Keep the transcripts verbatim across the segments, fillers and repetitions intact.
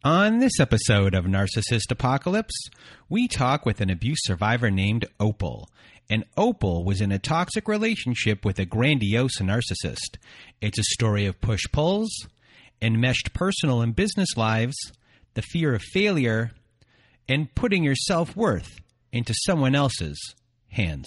On this episode of Narcissist Apocalypse, we talk with an abuse survivor named Opal. And Opal was in a toxic relationship with a grandiose narcissist. It's a story of push-pulls, enmeshed personal and business lives, the fear of failure, and putting your self-worth into someone else's hands.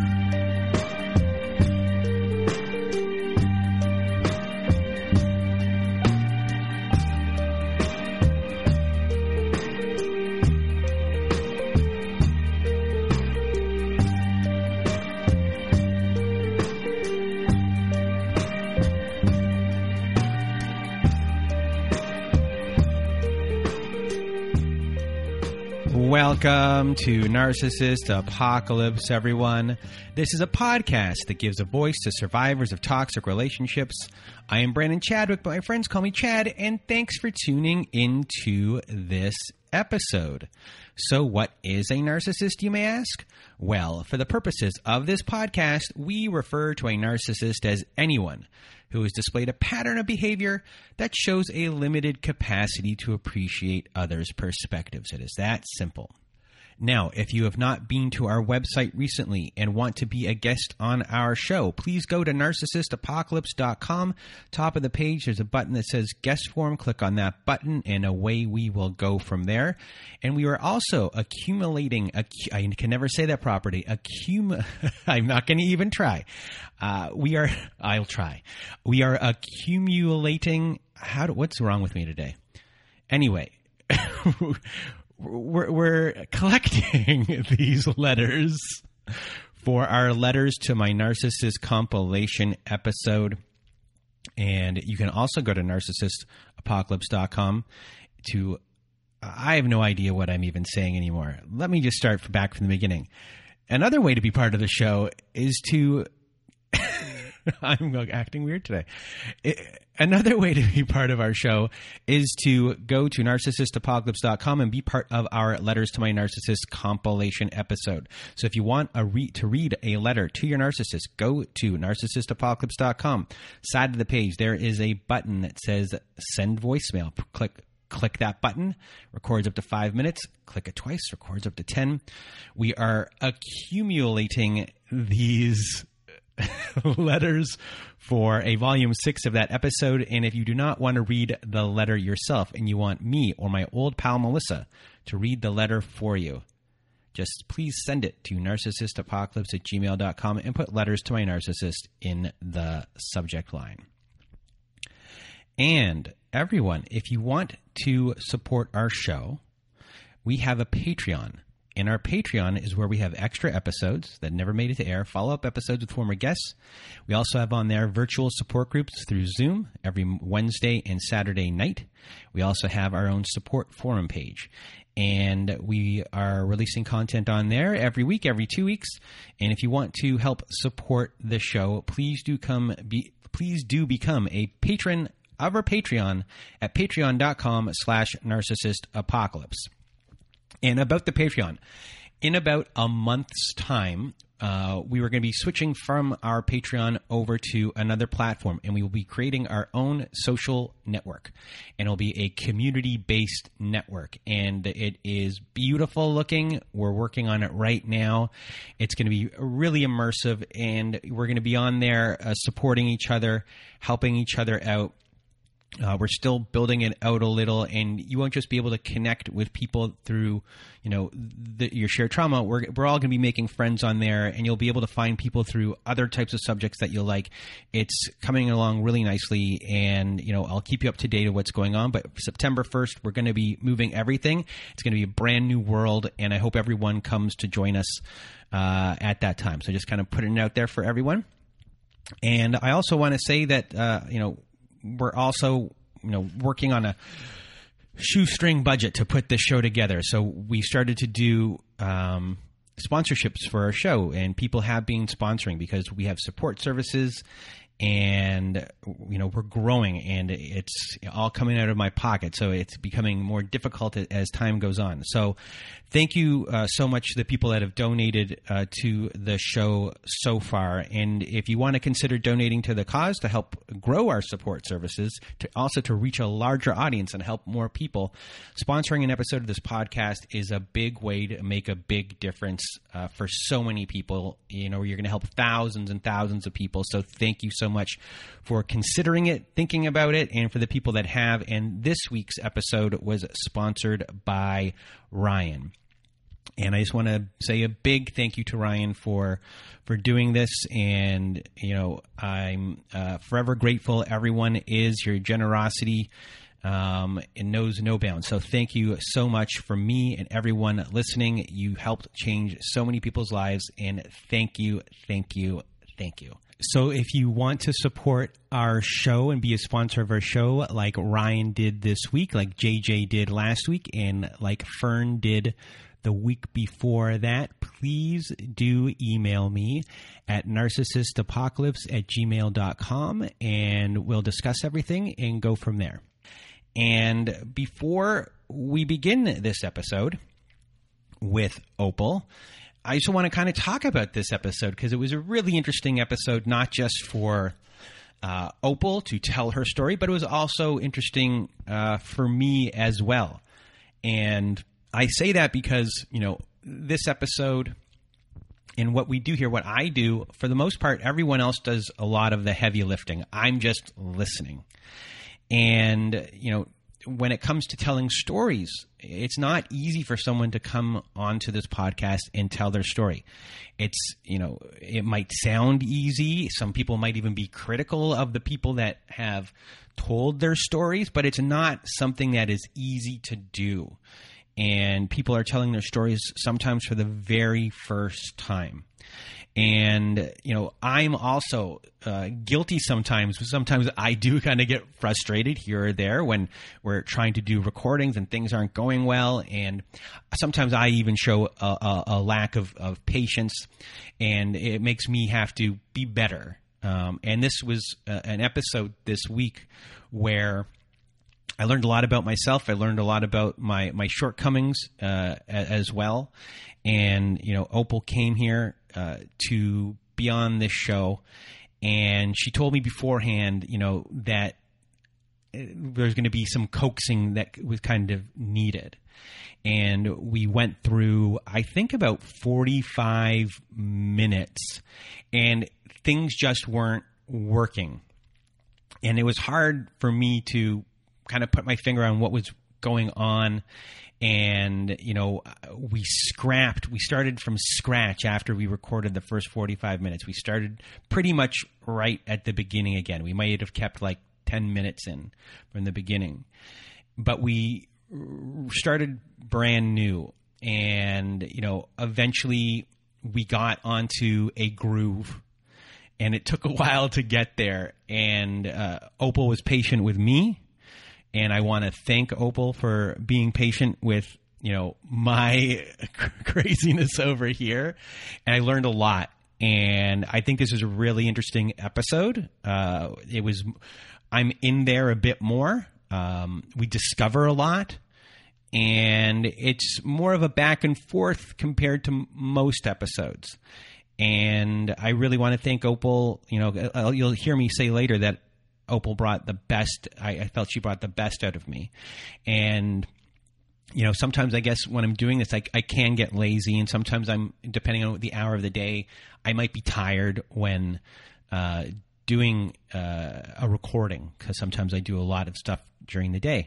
Welcome to Narcissist Apocalypse, everyone. This is a podcast that gives a voice to survivors of toxic relationships. I am Brandon Chadwick, but my friends call me Chad, and thanks for tuning into this episode. So what is a narcissist, you may ask? Well, for the purposes of this podcast, we refer to a narcissist as anyone who has displayed a pattern of behavior that shows a limited capacity to appreciate others' perspectives. It is that simple. Now, if you have not been to our website recently and want to be a guest on our show, please go to narcissist apocalypse dot com. Top of the page, there's a button that says guest form. Click on that button and away we will go from there. And we are also accumulating, accu- I can never say that properly, accum- I'm not going to even try. Uh, we are, I'll try. We are accumulating, how do, what's wrong with me today? Anyway, We're, we're collecting these letters for our Letters to My Narcissist compilation episode. And you can also go to narcissist apocalypse dot com to, I have no idea what I'm even saying anymore. Let me just start back from the beginning. Another way to be part of the show is to, I'm acting weird today. It, Another way to be part of our show is to go to narcissist apocalypse dot com and be part of our Letters to My Narcissist compilation episode. So if you want a re- to read a letter to your narcissist, go to narcissist apocalypse dot com. Side of the page, there is a button that says send voicemail. Click Click that button, records up to five minutes. Click it twice, records up to ten. We are accumulating these letters for a volume six of that episode. And if you do not want to read the letter yourself and you want me or my old pal Melissa to read the letter for you, just please send it to narcissist apocalypse at gmail dot com and put Letters to My Narcissist in the subject line. And everyone, if you want to support our show, we have a Patreon. And our Patreon is where we have extra episodes that never made it to air, follow-up episodes with former guests. We also have on there virtual support groups through Zoom every Wednesday and Saturday night. We also have our own support forum page. And we are releasing content on there every week, every two weeks. And if you want to help support the show, please do come be please do become a patron of our Patreon at patreon dot com slash narcissist apocalypse. And about the Patreon, in about a month's time, uh, we were going to be switching from our Patreon over to another platform, and we will be creating our own social network. And it'll be a community-based network, and it is beautiful looking. We're working on it right now. It's going to be really immersive, and we're going to be on there uh, supporting each other, helping each other out. Uh, we're still building it out a little, and you won't just be able to connect with people through, you know, the, your shared trauma. We're we're all going to be making friends on there, and you'll be able to find people through other types of subjects that you'll like. It's coming along really nicely, and, you know, I'll keep you up to date of what's going on. But September first, we're going to be moving everything. It's going to be a brand new world, and I hope everyone comes to join us uh, at that time. So just kind of putting it out there for everyone. And I also want to say that, uh, you know, we're also, you know, working on a shoestring budget to put this show together. So we started to do um, sponsorships for our show, and people have been sponsoring because we have support services and you know we're growing, and it's all coming out of my pocket, so it's becoming more difficult as time goes on. So thank you uh, so much to the people that have donated uh, to the show so far, and if you want to consider donating to the cause to help grow our support services, to also to reach a larger audience and help more people, sponsoring an episode of this podcast is a big way to make a big difference uh, for so many people. You know, you're going to help thousands and thousands of people, so thank you so much for considering it, thinking about it, and for the people that have. And this week's episode was sponsored by Ryan. And I just want to say a big thank you to Ryan for for doing this. And, you know, I'm uh, forever grateful. Everyone is. Your generosity um, and knows no bounds. So thank you so much from me and everyone listening. You helped change so many people's lives. And thank you, thank you, thank you. So if you want to support our show and be a sponsor of our show like Ryan did this week, like J J did last week, and like Fern did the week before that, please do email me at narcissistapocalypse at gmail dot com, and we'll discuss everything and go from there. And before we begin this episode with Opal, I just want to kind of talk about this episode because it was a really interesting episode, not just for uh, Opal to tell her story, but it was also interesting uh, for me as well. And I say that because, you know, this episode and what we do here, what I do, for the most part, everyone else does a lot of the heavy lifting. I'm just listening. And, you know, when it comes to telling stories, it's not easy for someone to come onto this podcast and tell their story. It's, you know, it might sound easy. Some people might even be critical of the people that have told their stories, but it's not something that is easy to do. And people are telling their stories sometimes for the very first time. And, you know, I'm also uh, guilty sometimes. Sometimes I do kind of get frustrated here or there when we're trying to do recordings and things aren't going well. And sometimes I even show a, a, a lack of, of patience, and it makes me have to be better. Um, and this was uh, an episode this week where I learned a lot about myself. I learned a lot about my, my shortcomings uh, as well. And, you know, Opal came here uh, to be on this show, and she told me beforehand, you know, that there's going to be some coaxing that was kind of needed. And we went through, I think, about forty-five minutes, and things just weren't working. And it was hard for me to kind of put my finger on what was going on. And, you know, we scrapped, we started from scratch after we recorded the first forty-five minutes. We started pretty much right at the beginning again. We might have kept like ten minutes in from the beginning. But we started brand new. And, you know, eventually we got onto a groove. And it took a while to get there. And uh, Opal was patient with me. And I want to thank Opal for being patient with, you know, my craziness over here. And I learned a lot. And I think this is a really interesting episode. Uh, it was, I'm in there a bit more. Um, we discover a lot. And it's more of a back and forth compared to most episodes. And I really want to thank Opal. You know, you'll hear me say later that Opal brought the best. I, I felt she brought the best out of me. And, you know, sometimes I guess when I'm doing this, I, I can get lazy. And sometimes I'm, depending on the hour of the day, I might be tired when uh, doing uh, a recording, because sometimes I do a lot of stuff during the day.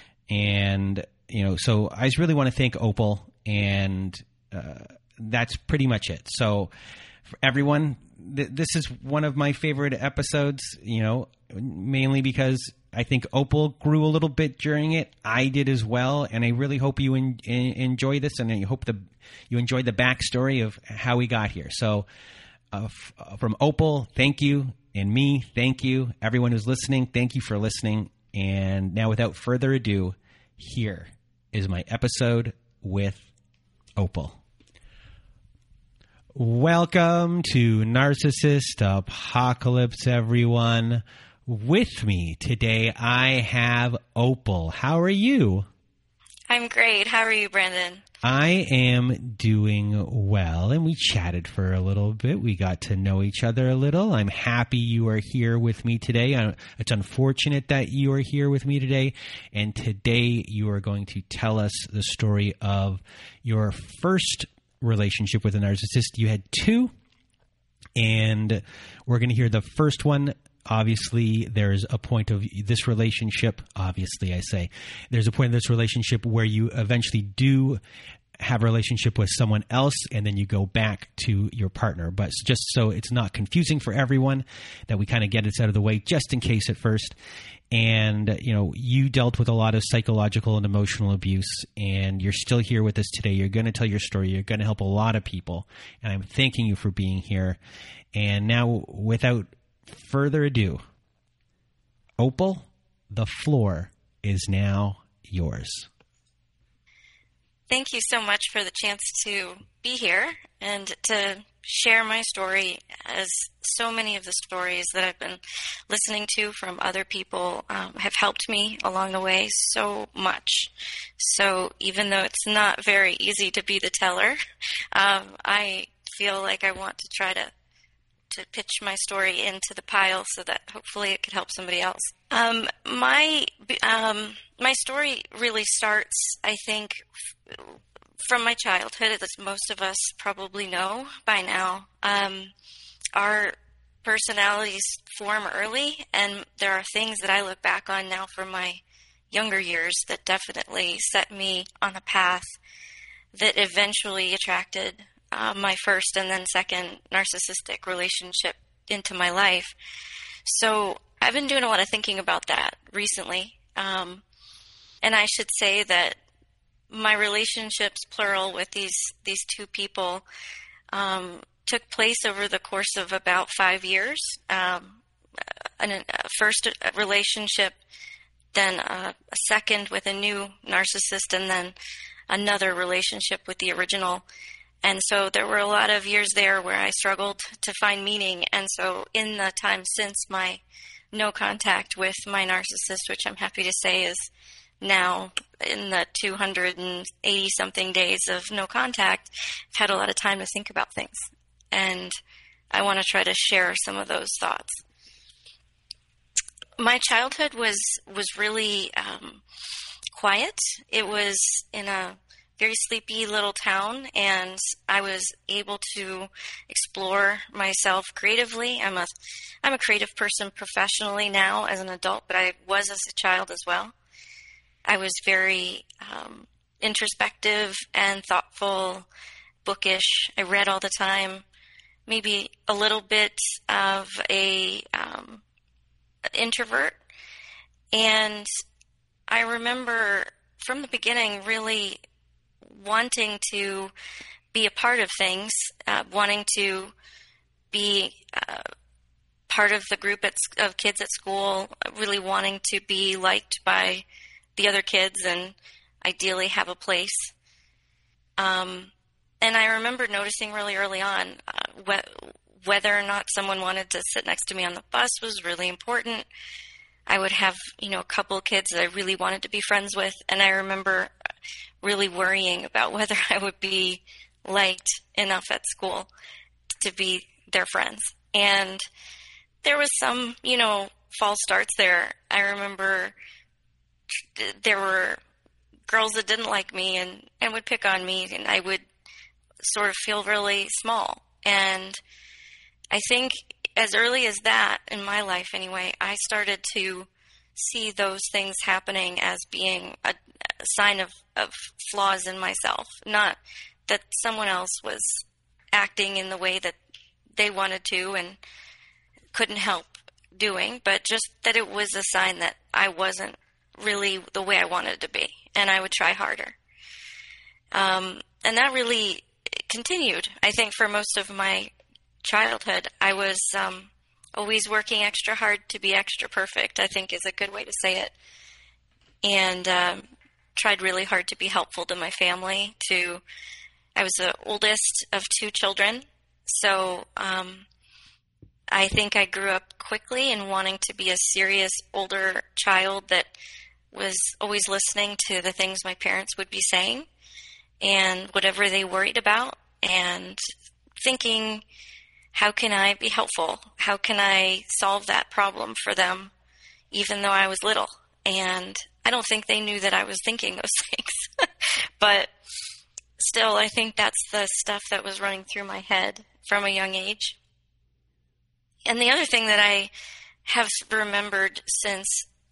And, you know, so I just really want to thank Opal. And uh, that's pretty much it. So for everyone, th- this is one of my favorite episodes, you know, mainly because I think Opal grew a little bit during it. I did as well, and I really hope you en- en- enjoy this, and I hope the you enjoyed the backstory of how we got here. So, uh, f- uh, from Opal, thank you, and me, thank you. Everyone who's listening, thank you for listening. And now, without further ado, here is my episode with Opal. Welcome to Narcissist Apocalypse, everyone. With me today, I have Opal. How are you? I'm great. How are you, Brandon? I am doing well, and we chatted for a little bit. We got to know each other a little. I'm happy you are here with me today. Uh, It's unfortunate that you are here with me today, and today you are going to tell us the story of your first relationship with a narcissist. You had two, and we're going to hear the first one. Obviously, there's a point of this relationship. Obviously, I say there's a point in this relationship where you eventually do have a relationship with someone else, and then you go back to your partner. But just so it's not confusing for everyone, that we kind of get it out of the way just in case at first. And, you know, you dealt with a lot of psychological and emotional abuse, and you're still here with us today. You're going to tell your story. You're going to help a lot of people, and I'm thanking you for being here. And now, without further ado, Opal, the floor is now yours. Thank you so much for the chance to be here and to share my story, as so many of the stories that I've been listening to from other people um, have helped me along the way so much. So even though it's not very easy to be the teller, um, I feel like I want to try to to pitch my story into the pile so that hopefully it could help somebody else. Um, my um, my story really starts, I think, f- from my childhood, as most of us probably know by now. Um, our personalities form early, and there are things that I look back on now from my younger years that definitely set me on a path that eventually attracted Uh, my first and then second narcissistic relationship into my life. So I've been doing a lot of thinking about that recently. Um, and I should say that my relationships, plural, with these, these two people um, took place over the course of about five years. Um, an, a first relationship, then a, a second with a new narcissist, and then another relationship with the original. And so there were a lot of years there where I struggled to find meaning. And so in the time since my no contact with my narcissist, which I'm happy to say is now in the two hundred eighty something days of no contact, I've had a lot of time to think about things. And I want to try to share some of those thoughts. My childhood was, was really um, quiet. It was in a very sleepy little town, and I was able to explore myself creatively. I'm a, I'm a creative person professionally now as an adult, but I was as a child as well. I was very um, introspective and thoughtful, bookish. I read all the time, maybe a little bit of a um, introvert. And I remember from the beginning really wanting to be a part of things, uh, wanting to be uh, part of the group at, of kids at school, really wanting to be liked by the other kids and ideally have a place. Um, and I remember noticing really early on uh, wh- whether or not someone wanted to sit next to me on the bus was really important. I would have, you know, a couple of kids that I really wanted to be friends with, and I remember really worrying about whether I would be liked enough at school to be their friends. And there was some, you know, false starts there. I remember there were girls that didn't like me and, and would pick on me, and I would sort of feel really small. And I think as early as that, in my life anyway, I started to see those things happening as being a, a sign of, of flaws in myself, not that someone else was acting in the way that they wanted to and couldn't help doing, but just that it was a sign that I wasn't really the way I wanted to be, and I would try harder. Um, and that really continued, I think, for most of my childhood. I was um, always working extra hard to be extra perfect, I think is a good way to say it, and um, tried really hard to be helpful to my family. To I was the oldest of two children, So um, I think I grew up quickly in wanting to be a serious older child that was always listening to the things my parents would be saying and whatever they worried about, and thinking, how can I be helpful? How can I solve that problem for them, even though I was little? And I don't think they knew that I was thinking those things. But still, I think that's the stuff that was running through my head from a young age. And the other thing that I have remembered since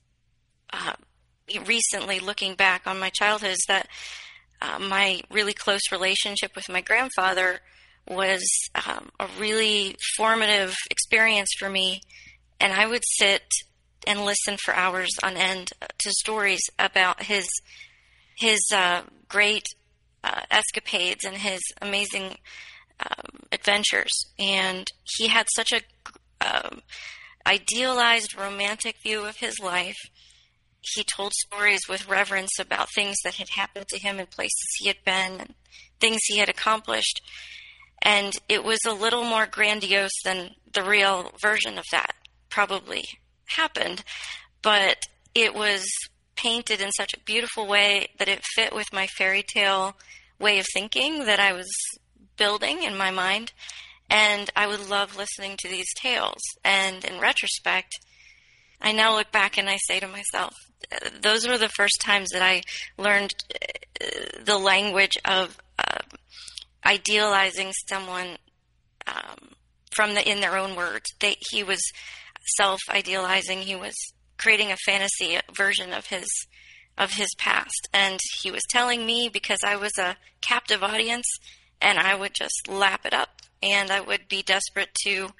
uh, recently, looking back on my childhood, is that uh, my really close relationship with my grandfather was um, a really formative experience for me. And I would sit and listen for hours on end to stories about his his uh, great uh, escapades and his amazing um, adventures. And he had such a um, idealized, romantic view of his life. He told stories with reverence about things that had happened to him in places he had been and things he had accomplished. And it was a little more grandiose than the real version of that probably happened, but it was painted in such a beautiful way that it fit with my fairy tale way of thinking that I was building in my mind. And I would love listening to these tales. And in retrospect, I now look back and I say to myself, those were the first times that I learned the language of uh, idealizing someone um, from the in their own words. They, he was self-idealizing. He was creating a fantasy version of his of his past, and he was telling me because I was a captive audience, and I would just lap it up, and I would be desperate to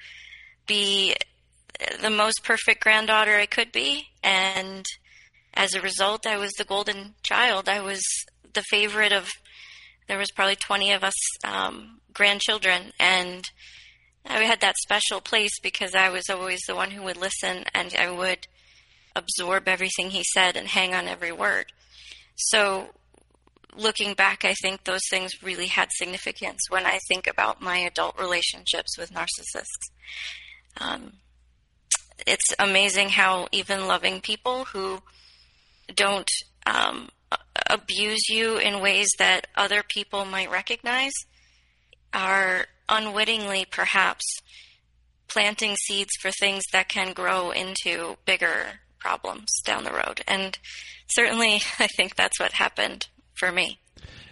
be the most perfect granddaughter I could be, and as a result, I was the golden child. I was the favorite of, there was probably twenty of us um, grandchildren, and I had that special place because I was always the one who would listen, and I would absorb everything he said and hang on every word. So looking back, I think those things really had significance when I think about my adult relationships with narcissists. Um, it's amazing how even loving people who don't um, abuse you in ways that other people might recognize are unwittingly perhaps planting seeds for things that can grow into bigger problems down the road. And certainly I think that's what happened for me.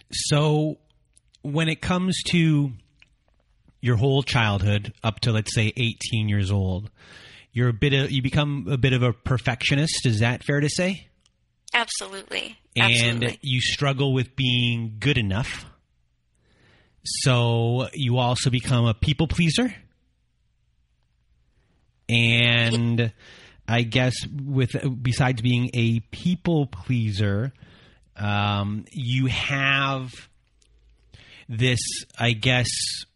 So when it comes to your whole childhood up to, let's say, eighteen years old, you're a bit of, you become a bit of a perfectionist. Is that fair to say? Absolutely. And Absolutely. You struggle with being good enough. So you also become a people pleaser. And I guess with besides being a people pleaser, um, you have this, I guess,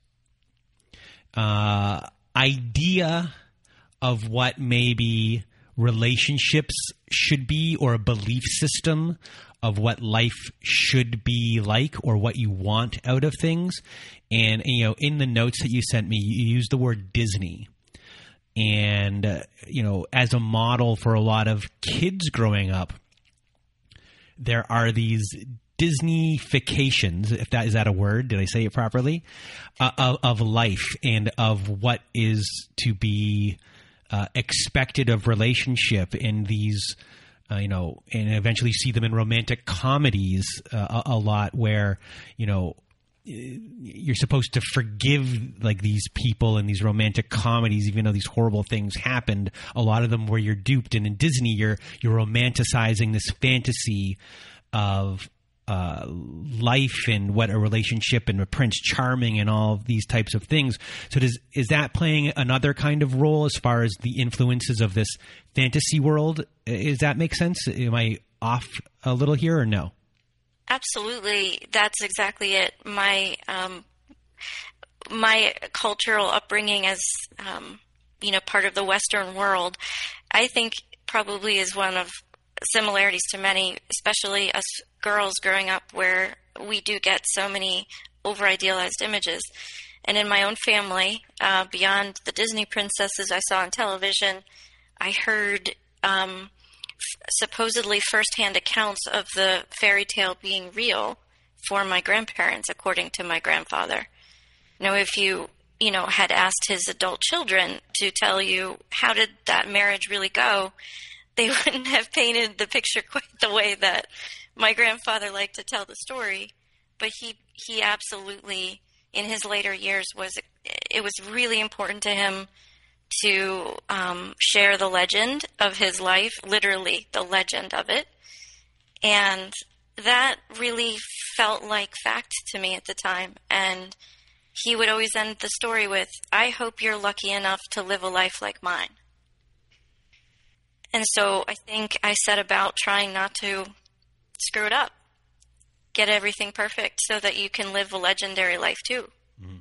uh, idea of what maybe relationships should be, or a belief system of what life should be like, or what you want out of things. And, you know, in the notes that you sent me, you used the word Disney. And, uh, you know, as a model for a lot of kids growing up, there are these Disneyfications, if that is that a word, did I say it properly, uh, of, of life and of what is to be uh, expected of relationship in these, uh, you know, and eventually see them in romantic comedies uh, a, a lot where, you know, you're supposed to forgive like these people in these romantic comedies, even though these horrible things happened. A lot of them where you're duped, and in Disney, you're you're romanticizing this fantasy of uh, life and what a relationship and a Prince Charming and all of these types of things. So, does is that playing another kind of role as far as the influences of this fantasy world? Does that make sense? Am I off a little here or no? Absolutely. That's exactly it. My um, my cultural upbringing as, um, you know, part of the Western world, I think probably is one of similarities to many, especially us girls growing up, where we do get so many over-idealized images. And in my own family, uh, beyond the Disney princesses I saw on television, I heard um, f- supposedly firsthand accounts of the fairy tale being real for my grandparents, according to my grandfather. Now, if you, you know, had asked his adult children to tell you how did that marriage really go, they wouldn't have painted the picture quite the way that my grandfather liked to tell the story. But he, he absolutely, in his later years, was it was really important to him to um, share the legend of his life, literally the legend of it. And that really felt like fact to me at the time. And he would always end the story with, "I hope you're lucky enough to live a life like mine." And so I think I set about trying not to screw it up, get everything perfect so that you can live a legendary life too. Mm-hmm.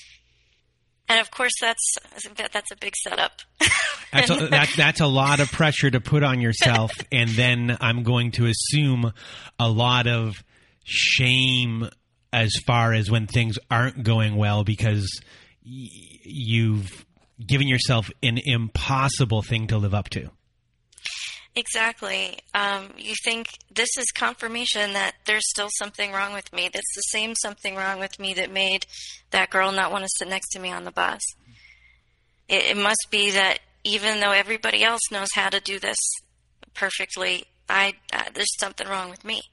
And of course, that's that's a big setup. That's a, that, that's a lot of pressure to put on yourself, and then I'm going to assume a lot of shame as far as when things aren't going well, because y- you've given yourself an impossible thing to live up to. Exactly. Um, you think this is confirmation that there's still something wrong with me. That's the same something wrong with me that made that girl not want to sit next to me on the bus. It, it must be that even though everybody else knows how to do this perfectly, I uh, there's something wrong with me.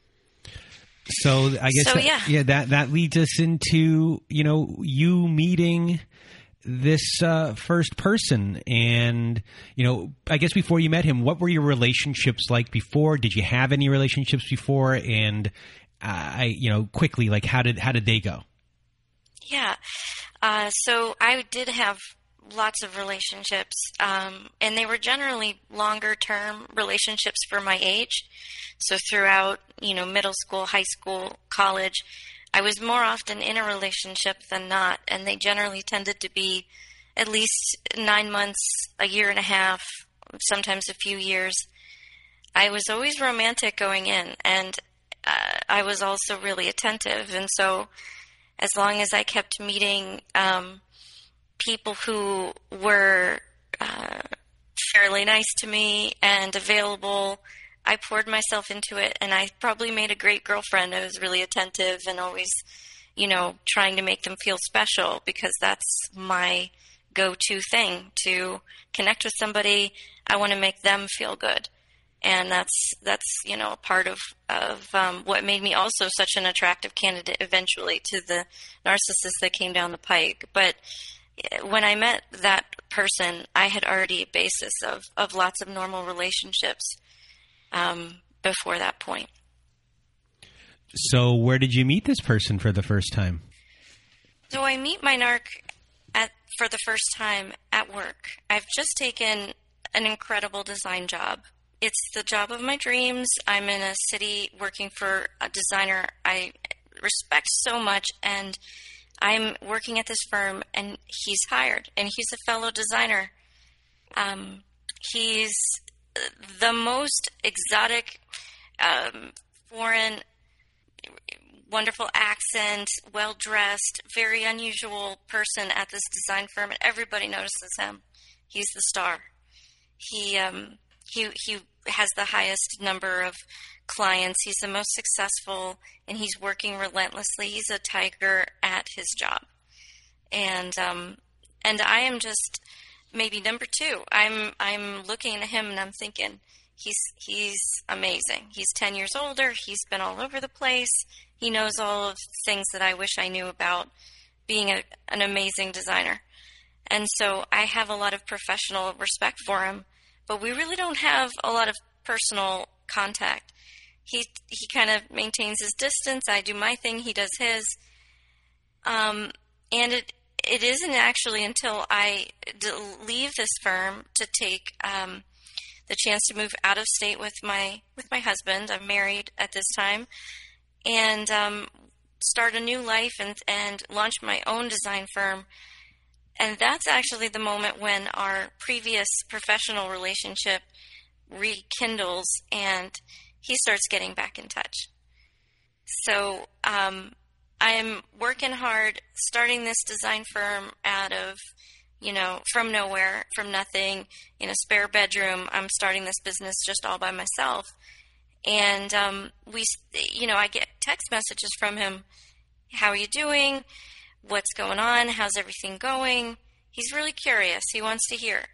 So I guess so, that, yeah. yeah, that that leads us into, you know, you meeting this uh, first person. And, you know, I guess before you met him, what were your relationships like before? Did you have any relationships before? And uh, I, you know, quickly, like how did how did they go? Yeah. Uh, so I did have lots of relationships, um, and they were generally longer-term relationships for my age. So throughout, you know, middle school, high school, college, I was more often in a relationship than not, and they generally tended to be at least nine months, a year and a half, sometimes a few years. I was always romantic going in, and uh, I was also really attentive, and so as long as I kept meeting um, people who were uh, fairly nice to me and available, I poured myself into it, and I probably made a great girlfriend. I was really attentive and always, you know, trying to make them feel special, because that's my go-to thing, to connect with somebody. I want to make them feel good. And that's, that's you know, a part of, of um, what made me also such an attractive candidate eventually to the narcissist that came down the pike. But when I met that person, I had already a basis of, of lots of normal relationships um, before that point. So where did you meet this person for the first time? So I meet my narc at, for the first time at work. I've just taken an incredible design job. It's the job of my dreams. I'm in a city working for a designer I respect so much, and I'm working at this firm, and he's hired, and he's a fellow designer. Um, he's the most exotic, um, foreign, wonderful accent, well-dressed, very unusual person at this design firm, and everybody notices him. He's the star. He um, he he has the highest number of clients. He's the most successful, and he's working relentlessly. He's a tiger at his job, and um, and I am just maybe number two. I'm I'm looking at him and I'm thinking he's he's amazing. He's ten years older. He's been all over the place. He knows all of the things that I wish I knew about being a, an amazing designer. And so I have a lot of professional respect for him, but we really don't have a lot of personal contact. He he kind of maintains his distance. I do my thing. He does his. Um, and it it isn't actually until I d- leave this firm to take um, the chance to move out of state with my with my husband. I'm married at this time, and um, start a new life and and launch my own design firm. And that's actually the moment when our previous professional relationship rekindles and he starts getting back in touch. So um, I'm working hard, starting this design firm out of, you know, from nowhere, from nothing, in a spare bedroom. I'm starting this business just all by myself. And um, we, you know, I get text messages from him. How are you doing? What's going on? How's everything going? He's really curious. He wants to hear.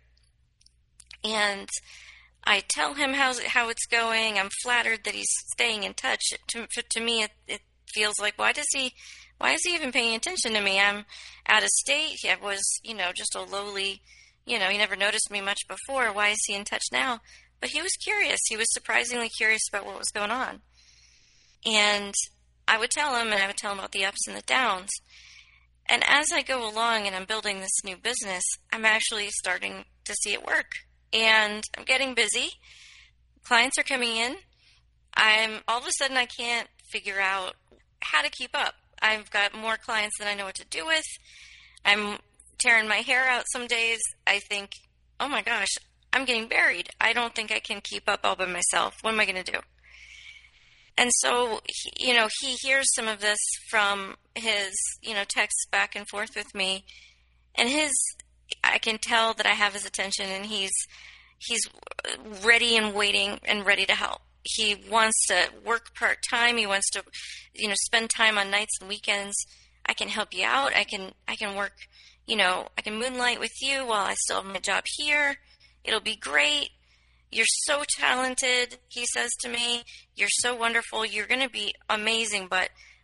And I tell him how's, how it's going. I'm flattered that he's staying in touch. To, to me, it, it feels like, why does he, why is he even paying attention to me? I'm out of state. I was, you know, just a lowly, you know, he never noticed me much before. Why is he in touch now? But he was curious. He was surprisingly curious about what was going on. And I would tell him, and I would tell him about the ups and the downs. And as I go along and I'm building this new business, I'm actually starting to see it work. And I'm getting busy. Clients are coming in. I'm all of a sudden I can't figure out how to keep up. I've got more clients than I know what to do with. I'm tearing my hair out some days. I think, oh my gosh, I'm getting buried. I don't think I can keep up all by myself. What am I going to do? And so, he, you know, he hears some of this from his, you know, texts back and forth with me. And his, I can tell that I have his attention, and he's he's ready and waiting and ready to help. He wants to work part-time. He wants to, you know, spend time on nights and weekends. I can help you out. I can I can work, you know, I can moonlight with you while I still have my job here. It'll be great. You're so talented, he says to me. You're so wonderful. You're going to be amazing, but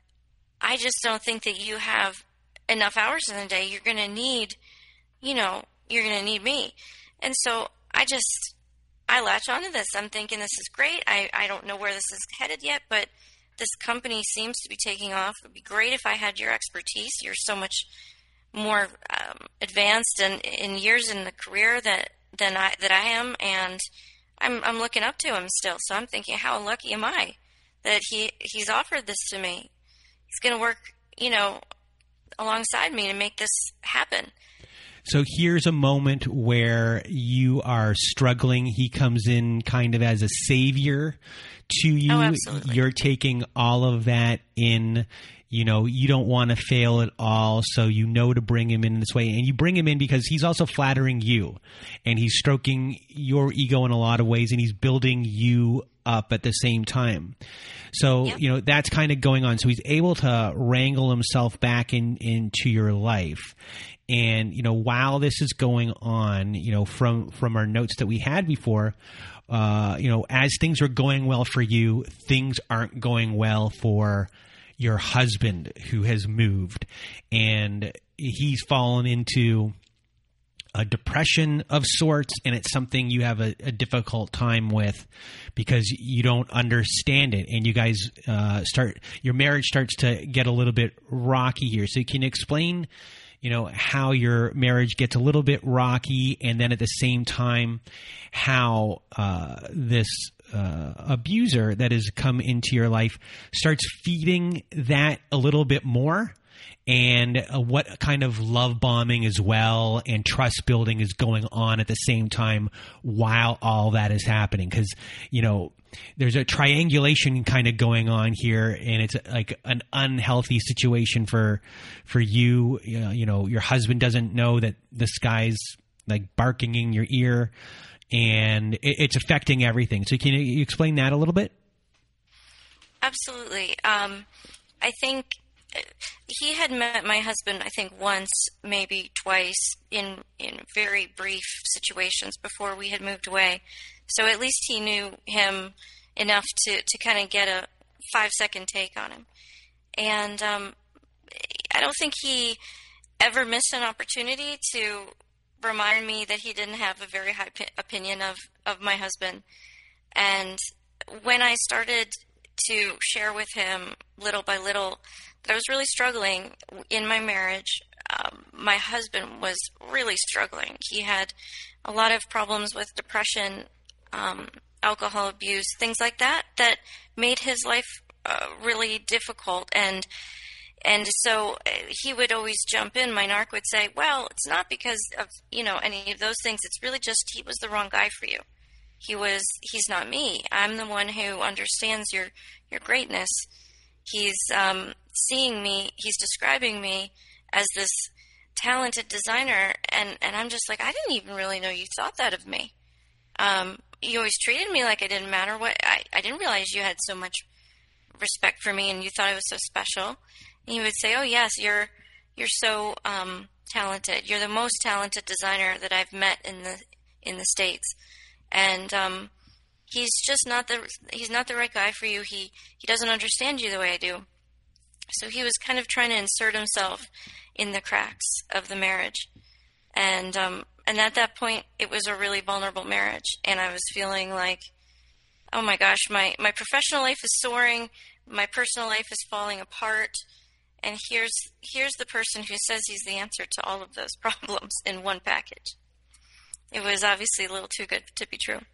I just don't think that you have enough hours in the day. You're going to need, you know, you're going to need me. And so I just, I latch onto this. I'm thinking this is great. I, I don't know where this is headed yet, but this company seems to be taking off. It would be great if I had your expertise. You're so much more um, advanced and in years in the career that than I that I am, and I'm I'm looking up to him still. So I'm thinking, how lucky am I that he he's offered this to me? He's going to work, you know, alongside me to make this happen. So here's a moment where you are struggling. He comes in kind of as a savior to you. Oh, absolutely. You're taking all of that in. You know, you don't want to fail at all, so you know to bring him in this way. And you bring him in because he's also flattering you. And he's stroking your ego in a lot of ways, and he's building you up at the same time. So, yep. you know, that's kind of going on. So he's able to wrangle himself back in, into your life. And, you know, while this is going on, you know, from, from our notes that we had before, uh, you know, as things are going well for you, things aren't going well for your husband who has moved, and he's fallen into a depression of sorts, and it's something you have a, a difficult time with because you don't understand it, and you guys uh, start your marriage starts to get a little bit rocky here. So can you explain, you know, how your marriage gets a little bit rocky, and then at the same time how uh, this Uh, abuser that has come into your life starts feeding that a little bit more, and uh, what kind of love bombing as well and trust building is going on at the same time while all that is happening. Because, you know, there's a triangulation kind of going on here, and it's like an unhealthy situation for for you. You know, you know, your husband doesn't know that this guy's like barking in your ear, and it's affecting everything. So can you explain that a little bit? Absolutely. Um, I think he had met my husband, I think, once, maybe twice, in, in very brief situations before we had moved away. So at least he knew him enough to, to kind of get a five-second take on him. And um, I don't think he ever missed an opportunity to remind me that he didn't have a very high p- opinion of, of my husband. And when I started to share with him little by little that I was really struggling in my marriage, um, my husband was really struggling. He had a lot of problems with depression, um, alcohol abuse, things like that, that made his life uh, really difficult. And And so he would always jump in. My narc would say, well, it's not because of, you know, any of those things. It's really just he was the wrong guy for you. He was, he's not me. I'm the one who understands your, your greatness. he's um, seeing me, he's describing me as this talented designer, and, and I'm just like, I didn't even really know you thought that of me. Um, you always treated me like it didn't matter what, I, I didn't realize you had so much respect for me and you thought I was so special. And he would say, oh yes, you're, you're so, um, talented. You're the most talented designer that I've met in the, in the States. And, um, he's just not the, he's not the right guy for you. He, he doesn't understand you the way I do. So he was kind of trying to insert himself in the cracks of the marriage. And, um, and at that point, it was a really vulnerable marriage. And I was feeling like, oh my gosh, my, my professional life is soaring. My personal life is falling apart. And here's, here's the person who says he's the answer to all of those problems in one package. It was obviously a little too good to be true.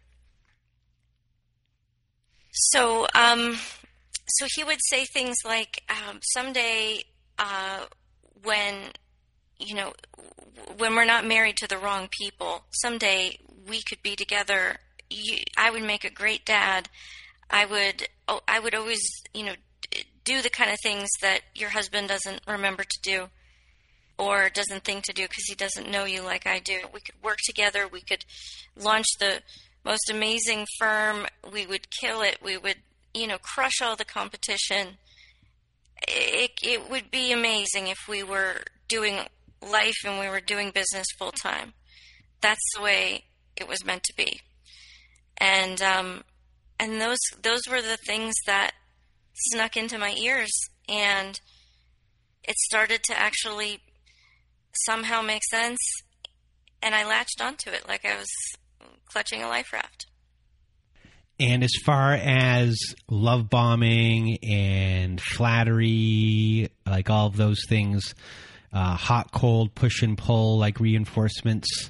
So, um, so he would say things like, um, someday, uh, when, you know, when we're not married to the wrong people, someday we could be together. You, I would make a great dad. I would, oh, I would always, you know, do the kind of things that your husband doesn't remember to do or doesn't think to do because he doesn't know you like I do. We could work together. We could launch the most amazing firm. We would kill it. We would, you know, crush all the competition. It, it would be amazing if we were doing life and we were doing business full time. That's the way it was meant to be. And um, and those those were the things that snuck into my ears, and it started to actually somehow make sense, and I latched onto it like I was clutching a life raft. And as far as love bombing and flattery, like all of those things, uh, hot, cold, push and pull, like reinforcements,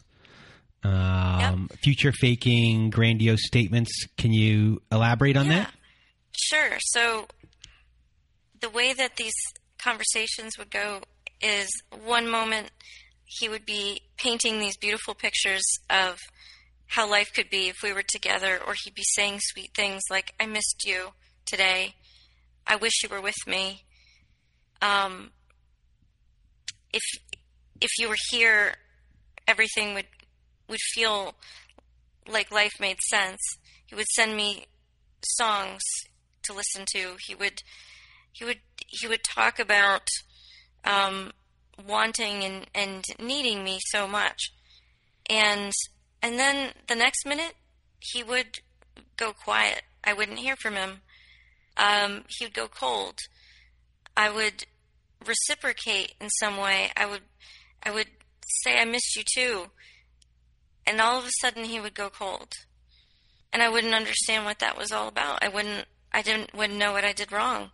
um, yep. future faking, grandiose statements, can you elaborate on yeah. that? Sure. So the way that these conversations would go is one moment he would be painting these beautiful pictures of how life could be if we were together, or he'd be saying sweet things like, I missed you today. I wish you were with me. Um, if if you were here, everything would would feel like life made sense. He would send me songs to listen to. He would he would he would talk about um, wanting and, and needing me so much. And And then the next minute, he would go quiet. I wouldn't hear from him. Um, he would go cold. I would reciprocate in some way. I would, I would say, I missed you too. And all of a sudden, he would go cold. And I wouldn't understand what that was all about. I wouldn't, I didn't, wouldn't know what I did wrong.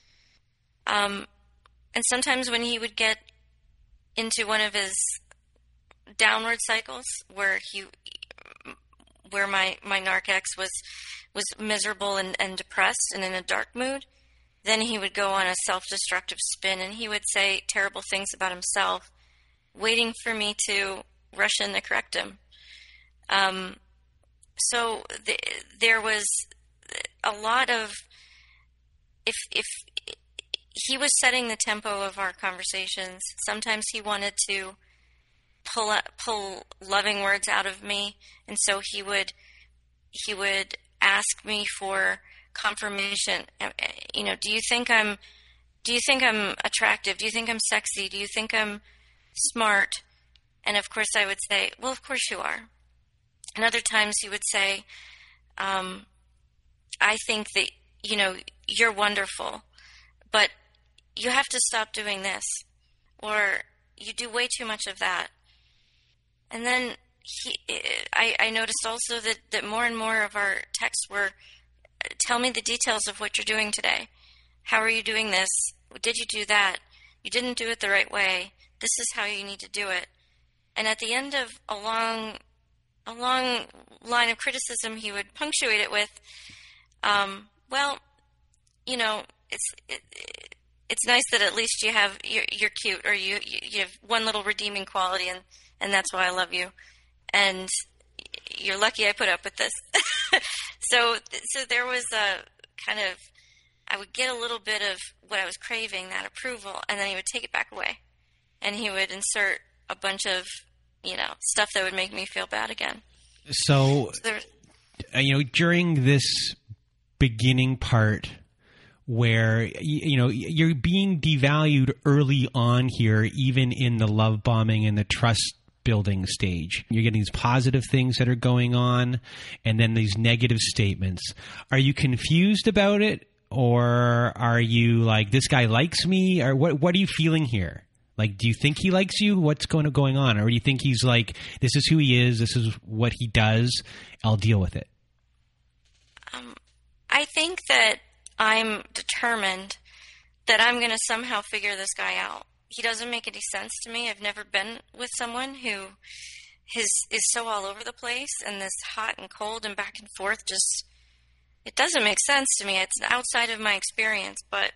Um, and sometimes when he would get into one of his downward cycles where he where my my narc-ex was was miserable and, and depressed and in a dark mood, then he would go on a self-destructive spin and he would say terrible things about himself, waiting for me to rush in to correct him. Um, so the, there was a lot of if if he was setting the tempo of our conversations. Sometimes he wanted to pull pull loving words out of me, and so he would he would ask me for confirmation. You know, do you think I'm do you think I'm attractive? Do you think I'm sexy? Do you think I'm smart? And of course I would say, well, of course you are. And other times he would say, um, I think that, you know, you're wonderful, but you have to stop doing this, or you do way too much of that. And then he, I, I noticed also that, that more and more of our texts were, tell me the details of what you're doing today. How are you doing this? Did you do that? You didn't do it the right way. This is how you need to do it. And at the end of a long, a long line of criticism, he would punctuate it with, um, well, you know, it's it, it's nice that at least you have you're, you're cute, or you you have one little redeeming quality, and, and that's why I love you, and you're lucky I put up with this. so so there was a kind of I would get a little bit of what I was craving, that approval, and then he would take it back away. And he would insert a bunch of, you know, stuff that would make me feel bad again. So, so there, you know, during this beginning part where, you know, you're being devalued early on here, even in the love bombing and the trust building stage. You're getting these positive things that are going on and then these negative statements. Are you confused about it, or are you like, this guy likes me, or what what are you feeling here? Like, do you think he likes you? What's going to going on? Or do you think he's like, this is who he is, this is what he does, I'll deal with it? Um, I think that I'm determined that I'm going to somehow figure this guy out. He doesn't make any sense to me. I've never been with someone who is, is so all over the place, and this hot and cold and back and forth just, it doesn't make sense to me. It's outside of my experience, but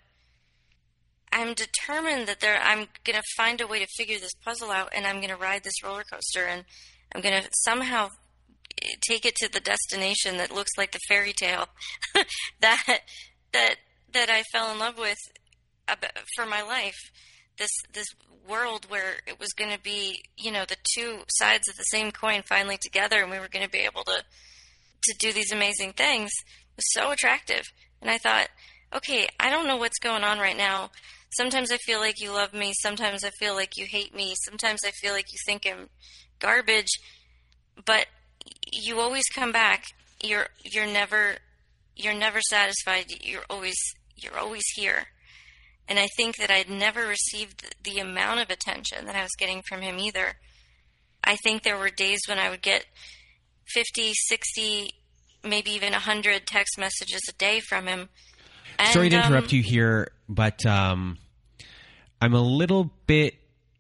I'm determined that there, I'm going to find a way to figure this puzzle out, and I'm going to ride this roller coaster, and I'm going to somehow take it to the destination that looks like the fairy tale that that that I fell in love with for my life. This this world where it was going to be, you know, the two sides of the same coin finally together, and we were going to be able to to do these amazing things, was so attractive. And I thought, okay, I don't know what's going on right now. Sometimes I feel like you love me. Sometimes I feel like you hate me. Sometimes I feel like you think I'm garbage. But you always come back. You're you're never you're never satisfied. You're always you're always here. And I think that I'd never received the amount of attention that I was getting from him either. I think there were days when I would get fifty, sixty, maybe even one hundred text messages a day from him. And, Sorry to interrupt um, you here, but um, I'm a little bit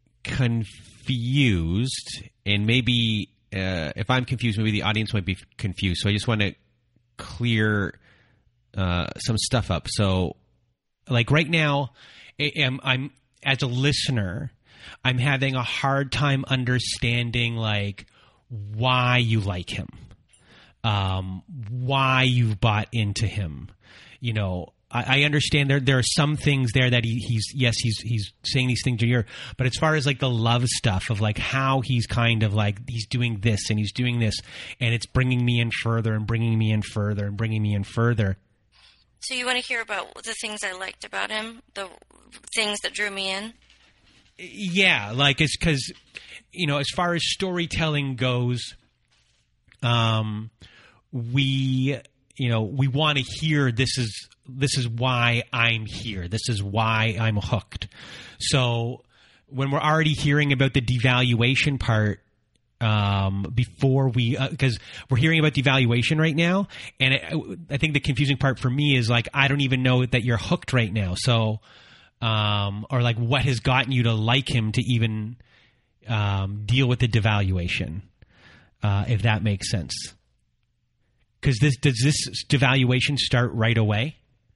confused, and maybe uh, if I'm confused, maybe the audience might be confused. So I just want to clear uh, some stuff up. So, like right now, I'm, I'm as a listener, I'm having a hard time understanding like why you like him, um, why you've bought into him. You know, I, I understand there there are some things there that he, he's yes he's he's saying these things to you, but as far as like the love stuff of like how he's kind of like he's doing this and he's doing this and it's bringing me in further and bringing me in further and bringing me in further. So you want to hear about the things I liked about him, the things that drew me in? Yeah, like it's because, you know, as far as storytelling goes, um, we, you know, we want to hear this is this is why I'm here. This is why I'm hooked. So when we're already hearing about the devaluation part, Um, before we, because uh, we're hearing about devaluation right now, and it, I think the confusing part for me is like I don't even know that you're hooked right now. So, um, or like what has gotten you to like him to even um, deal with the devaluation, uh, if that makes sense. Because this does this devaluation start right away?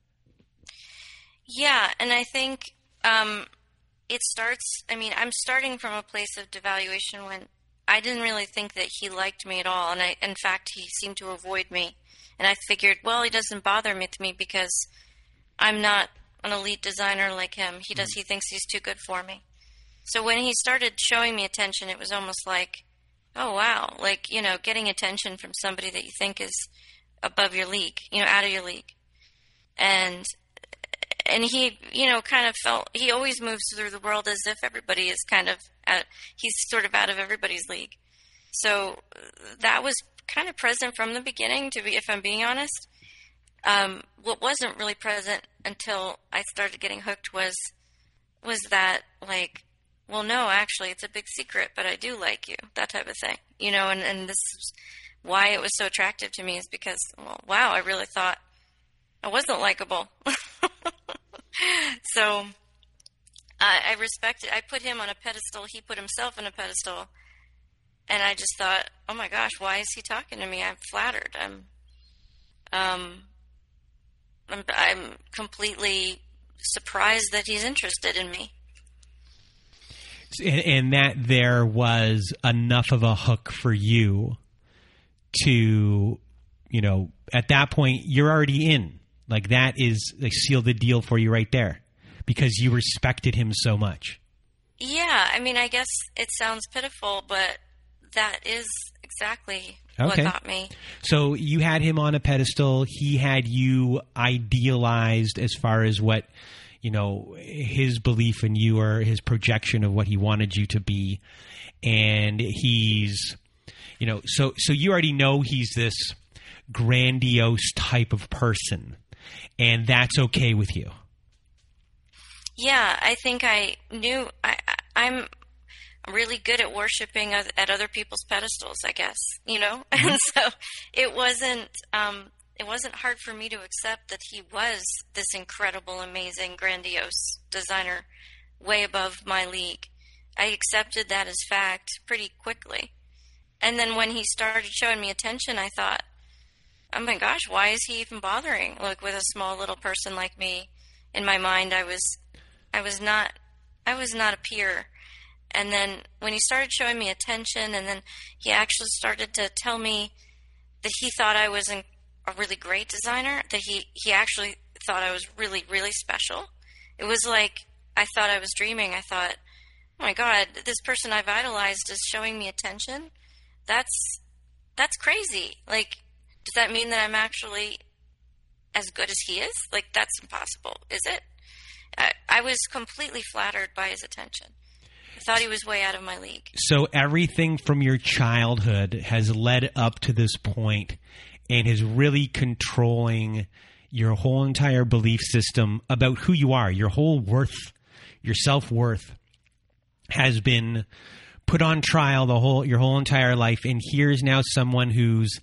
Yeah, and I think um, it starts. I mean, I'm starting from a place of devaluation when I didn't really think that he liked me at all, and I, in fact, he seemed to avoid me. And I figured, well, he doesn't bother with me because I'm not an elite designer like him. He does. He thinks he's too good for me. So when he started showing me attention, it was almost like, oh wow, like you know, getting attention from somebody that you think is above your league, you know, out of your league, and and he, you know, kind of felt he always moves through the world as if everybody is kind of out, he's sort of out of everybody's league. So that was kind of present from the beginning, to be, if I'm being honest. Um, what wasn't really present until I started getting hooked was was that like, well, no, actually, it's a big secret, but I do like you, that type of thing, you know. And and this is why it was so attractive to me is because, well, wow, I really thought I wasn't likable. So I, I respected, I put him on a pedestal, he put himself on a pedestal, and I just thought, oh my gosh, why is he talking to me? I'm flattered. I'm, um, I'm, I'm completely surprised that he's interested in me. And, and that there was enough of a hook for you to, you know, at that point, you're already in. Like that is like seal the deal for you right there because you respected him so much. Yeah, I mean, I guess it sounds pitiful, but that is exactly okay. what got me. So you had him on a pedestal. He had you idealized as far as what, you know, his belief in you or his projection of what he wanted you to be. And he's, you know, so, so you already know he's this grandiose type of person, and that's okay with you. Yeah, I think I knew I, I, I'm really good at worshiping at other people's pedestals, I guess, you know? Mm-hmm. And so it wasn't, um, it wasn't hard for me to accept that he was this incredible, amazing, grandiose designer way above my league. I accepted that as fact pretty quickly. And then when he started showing me attention, I thought, oh my gosh, why is he even bothering? Like with a small little person like me. In my mind, I was, I was not, I was not a peer. And then when he started showing me attention, and then he actually started to tell me that he thought I was an, a really great designer, that he, he actually thought I was really, really special. It was like I thought I was dreaming. I thought, oh my God, this person I've idolized is showing me attention. That's that's crazy. Like, does that mean that I'm actually as good as he is? Like, that's impossible, is it? I, I was completely flattered by his attention. I thought he was way out of my league. So everything from your childhood has led up to this point and is really controlling your whole entire belief system about who you are. Your whole worth, your self-worth has been put on trial the whole your whole entire life, and here's now someone who's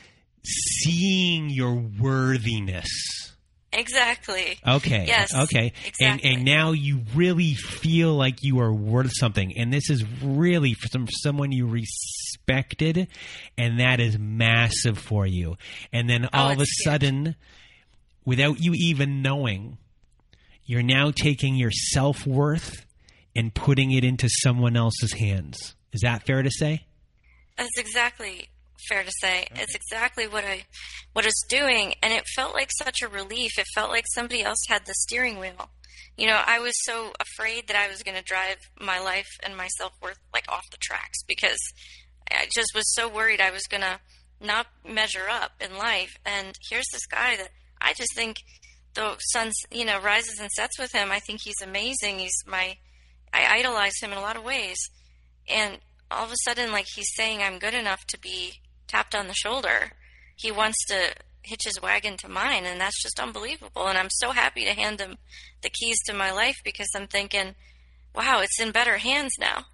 seeing your worthiness. Exactly. Okay. Yes. Okay. Exactly. And and now you really feel like you are worth something, and this is really for some someone you respected, and that is massive for you. And then all oh, of a huge. sudden, without you even knowing, you're now taking your self-worth and putting it into someone else's hands. Is that fair to say? That's exactly fair to say. It's exactly what I what it's doing, and it felt like such a relief. It felt like somebody else had the steering wheel. You know, I was so afraid that I was going to drive my life and my self-worth like off the tracks because I just was so worried I was going to not measure up in life. And here's this guy that I just think the sun, you know, rises and sets with him. I think he's amazing. He's my I idolize him in a lot of ways. And all of a sudden, like, he's saying I'm good enough to be tapped on the shoulder. He wants to hitch his wagon to mine, and that's just unbelievable. And I'm so happy to hand him the keys to my life because I'm thinking, wow, it's in better hands now.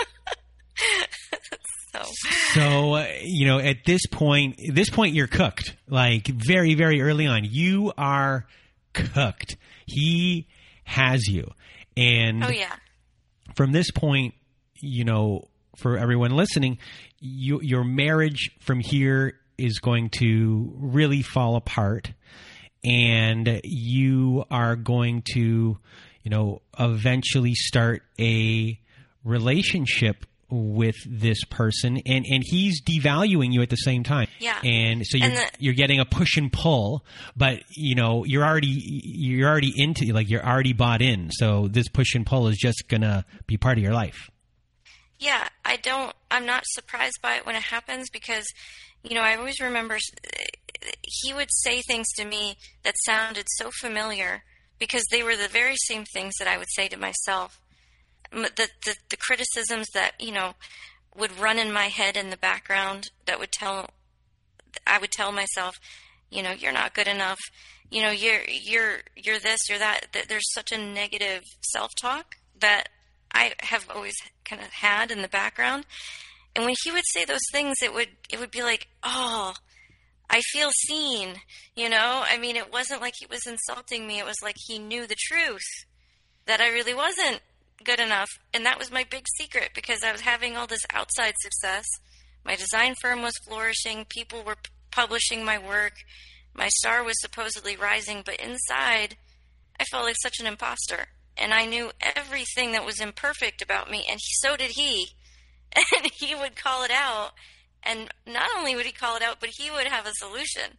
so, so uh, you know, at this point, at this point, you're cooked. Like, very, very early on, you are cooked. He has you. And oh, yeah. From this point, you know, for everyone listening, you, your marriage from here is going to really fall apart, and you are going to, you know, eventually start a relationship with this person, and, and he's devaluing you at the same time. Yeah. And so you're, and the, you're getting a push and pull, but you know, you're already, you're already into, like, you're already bought in. So this push and pull is just going to be part of your life. Yeah. I don't, I'm not surprised by it when it happens because, you know, I always remember he would say things to me that sounded so familiar because they were the very same things that I would say to myself. The, the the criticisms that, you know, would run in my head in the background that would tell, I would tell myself, you know, you're not good enough. You know, you're, you're, you're this, you're that. There's such a negative self-talk that I have always kind of had in the background. And when he would say those things, it would, it would be like, oh, I feel seen, you know? I mean, it wasn't like he was insulting me. It was like he knew the truth that I really wasn't good enough. And that was my big secret because I was having all this outside success. My design firm was flourishing. People were p- publishing my work. My star was supposedly rising. But inside, I felt like such an imposter. And I knew everything that was imperfect about me. And so did he. And he would call it out. And not only would he call it out, but he would have a solution.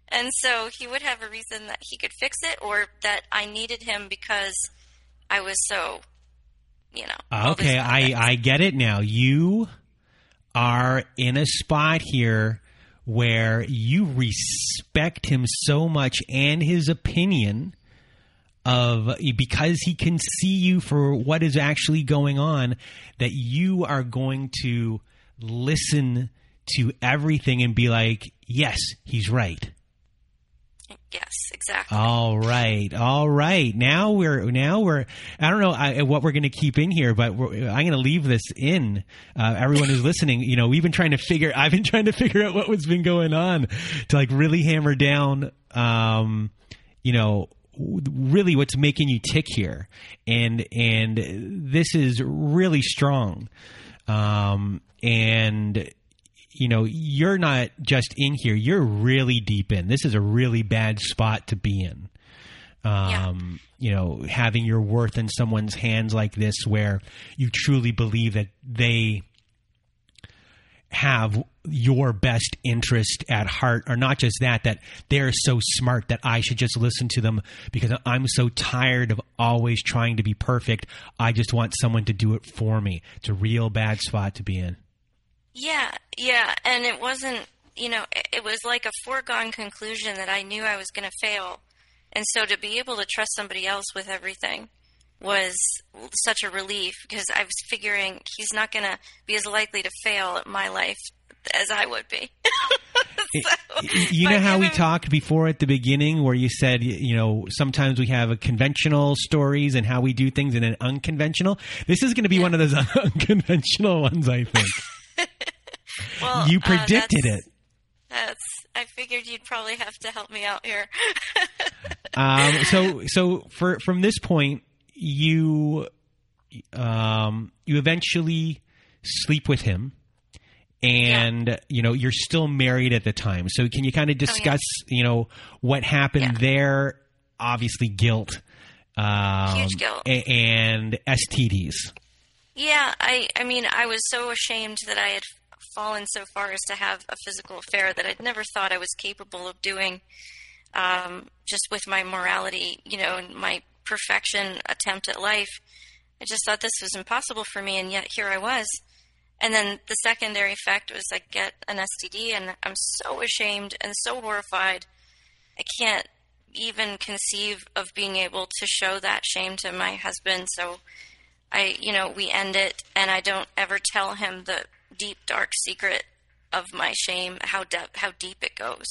And so he would have a reason that he could fix it, or that I needed him because I was so, you know. Okay, I, I get it now. You are in a spot here where you respect him so much and his opinion of, because he can see you for what is actually going on, that you are going to listen to everything and be like, yes, he's right. Yes, exactly. All right, all right. Now we're now we're. I don't know I, what we're going to keep in here, but we're, I'm going to leave this in. Uh, everyone who's listening, you know, we've been trying to figure. I've been trying to figure out what was been going on to like really hammer down. Um, you know, really what's making you tick here, and and this is really strong. Um, and. You know, you're not just in here. You're really deep in. This is a really bad spot to be in. Um, yeah. You know, having your worth in someone's hands like this, where you truly believe that they have your best interest at heart, or not just that, that they're so smart that I should just listen to them because I'm so tired of always trying to be perfect. I just want someone to do it for me. It's a real bad spot to be in. Yeah, yeah, and it wasn't, you know, it was like a foregone conclusion that I knew I was going to fail. And so to be able to trust somebody else with everything was such a relief, because I was figuring he's not going to be as likely to fail at my life as I would be. So, you know how we talked before at the beginning where you said, you know, sometimes we have a conventional stories and how we do things in an unconventional? This is going to be yeah. one of those unconventional ones, I think. Well, you predicted uh, it. That's. I figured you'd probably have to help me out here. um, so, so for from this point, you, um, you eventually sleep with him, and yeah. you know you're still married at the time. So, can you kind of discuss, oh, yeah. you know, what happened yeah. there? Obviously, guilt, um, huge guilt, a- and S T Ds. Yeah, I, I mean, I was so ashamed that I had fallen so far as to have a physical affair that I'd never thought I was capable of doing, um, just with my morality, you know, and my perfection attempt at life. I just thought this was impossible for me, and yet here I was. And then the secondary effect was I get an S T D, and I'm so ashamed and so horrified. I can't even conceive of being able to show that shame to my husband, so I, you know, we end it, and I don't ever tell him the deep, dark secret of my shame, how de- how deep it goes.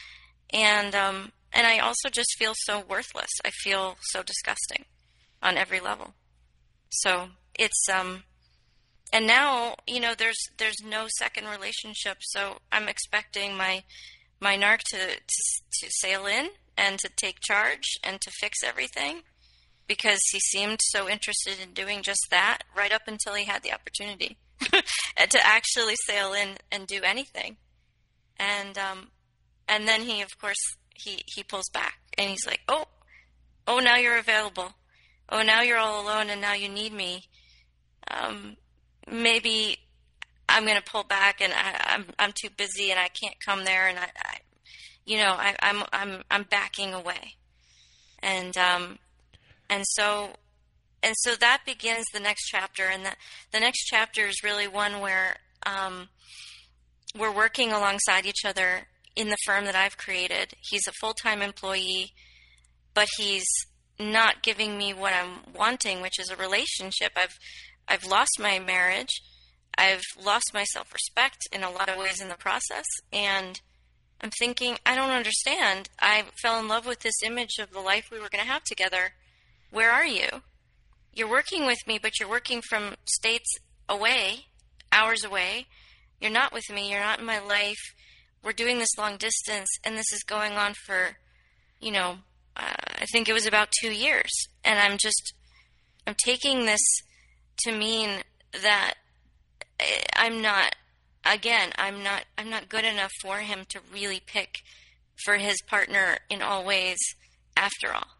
And um, and I also just feel so worthless. I feel so disgusting on every level. So it's um, and now, you know, there's there's no second relationship. So I'm expecting my my narc to to, to sail in and to take charge and to fix everything, because he seemed so interested in doing just that right up until he had the opportunity and to actually sail in and do anything. And um, and then he, of course, he, he pulls back, and he's like, oh, oh, now you're available. Oh, now you're all alone, and now you need me. Um, maybe I'm going to pull back, and I, I'm I'm too busy, and I can't come there, and I, I you know, I, I'm I'm I'm backing away, and um. And so, and so that begins the next chapter, and the, the next chapter is really one where um, we're working alongside each other in the firm that I've created. He's a full-time employee, but he's not giving me what I'm wanting, which is a relationship. I've I've lost my marriage. I've lost my self-respect in a lot of ways in the process, and I'm thinking, I don't understand. I fell in love with this image of the life we were going to have together. Where are you? You're working with me, but you're working from states away, hours away. You're not with me. You're not in my life. We're doing this long distance, and this is going on for, you know, uh, I think it was about two years. And I'm just, I'm taking this to mean that I'm not, again, I'm not, I'm not good enough for him to really pick for his partner in all ways after all.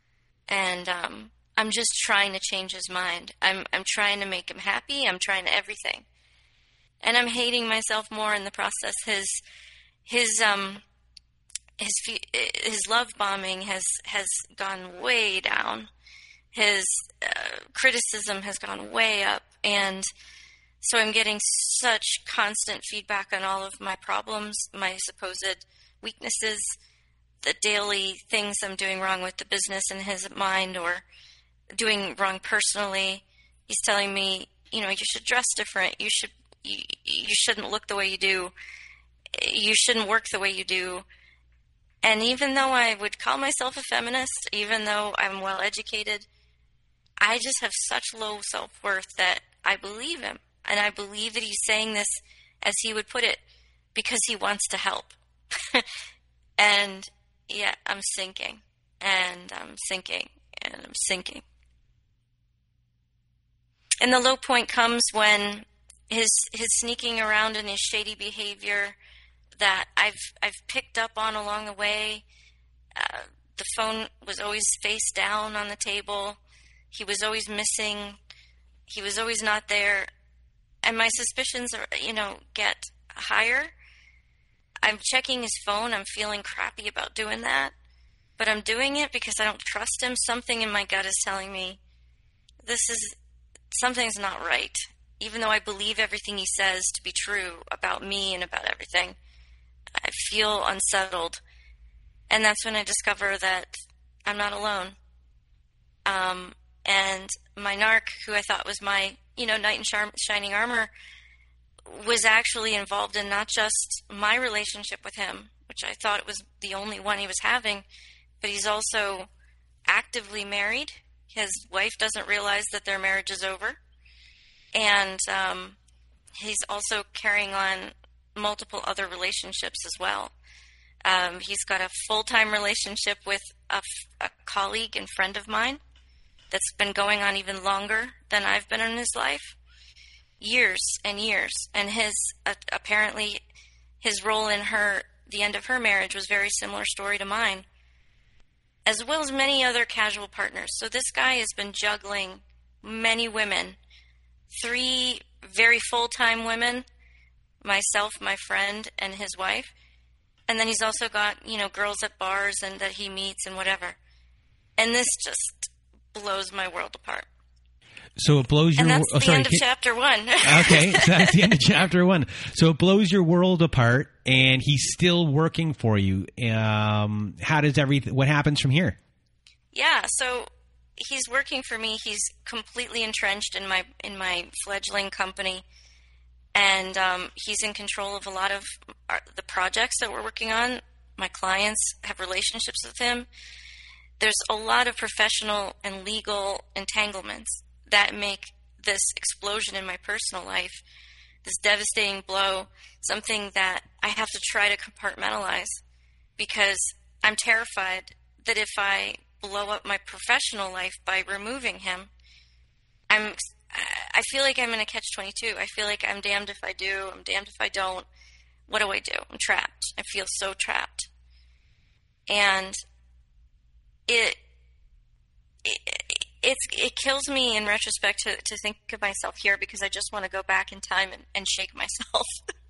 And um, I'm just trying to change his mind. I'm I'm trying to make him happy. I'm trying to everything, and I'm hating myself more in the process. His his um his his love bombing has has gone way down. His uh, criticism has gone way up, and so I'm getting such constant feedback on all of my problems, my supposed weaknesses, the daily things I'm doing wrong with the business in his mind, or doing wrong personally. He's telling me, you know, you should dress different. You should you, you shouldn't look the way you do. You shouldn't work the way you do. And even though I would call myself a feminist, even though I'm well educated, I just have such low self-worth that I believe him. And I believe that he's saying this, as he would put it, because he wants to help. And yeah, I'm sinking, and I'm sinking, and I'm sinking. And the low point comes when his his sneaking around and his shady behavior that I've I've picked up on along the way. Uh, the phone was always face down on the table. He was always missing. He was always not there. And my suspicions are, you know, get higher. I'm checking his phone. I'm feeling crappy about doing that. But I'm doing it because I don't trust him. Something in my gut is telling me this is, something's not right. Even though I believe everything he says to be true about me and about everything, I feel unsettled. And that's when I discover that I'm not alone. Um, and my narc, who I thought was my, you know, knight in char- shining armor, was actually involved in not just my relationship with him, which I thought it was the only one he was having, but he's also actively married. His wife doesn't realize that their marriage is over. And um, he's also carrying on multiple other relationships as well. Um, he's got a full-time relationship with a, a colleague and friend of mine that's been going on even longer than I've been in his life. Years and years. And his uh, apparently his role in her, the end of her marriage, was very similar story to mine, as well as many other casual partners. So this guy has been juggling many women, three very full-time women, myself, my friend, and his wife. And then he's also got, you know, girls at bars and that he meets and whatever. And this just blows my world apart. So it blows your... And that's oh, the sorry, end of can, chapter one. Okay, so that's the end of chapter one. So it blows your world apart, and he's still working for you. Um, how does everything... What happens from here? Yeah, so he's working for me. He's completely entrenched in my in my fledgling company, and um, he's in control of a lot of our, the projects that we're working on. My clients have relationships with him. There's a lot of professional and legal entanglements that make this explosion in my personal life, this devastating blow, something that I have to try to compartmentalize, because I'm terrified that if I blow up my professional life by removing him, I'm, I feel like I'm in a catch twenty-two. I feel like I'm damned if I do, I'm damned if I don't. What do I do? I'm trapped. I feel so trapped. And it, it It's, it kills me in retrospect to, to think of myself here, because I just want to go back in time and, and shake myself.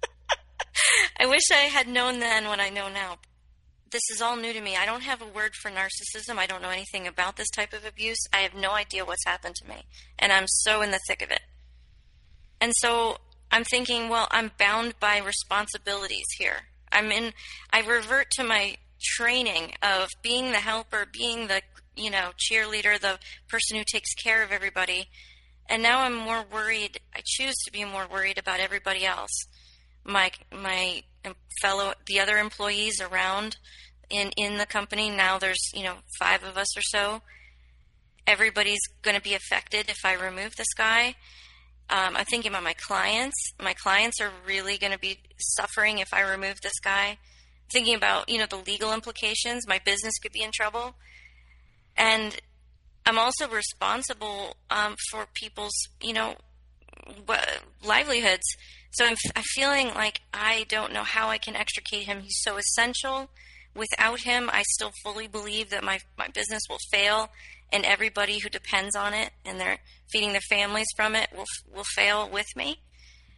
I wish I had known then what I know now. This is all new to me. I don't have a word for narcissism. I don't know anything about this type of abuse. I have no idea what's happened to me. And I'm so in the thick of it. And so I'm thinking, well, I'm bound by responsibilities here. I'm in, I revert to my training of being the helper, being the, you know, cheerleader, the person who takes care of everybody. And now I'm more worried. I choose to be more worried about everybody else. My my fellow, the other employees around in, in the company. Now there's, you know, five of us or so. Everybody's going to be affected if I remove this guy. Um, I'm thinking about my clients. My clients are really going to be suffering if I remove this guy. Thinking about, you know, the legal implications. My business could be in trouble. And I'm also responsible um, for people's, you know, livelihoods. So I'm, I'm feeling like I don't know how I can extricate him. He's so essential. Without him, I still fully believe that my, my business will fail, and everybody who depends on it and they're feeding their families from it will will fail with me.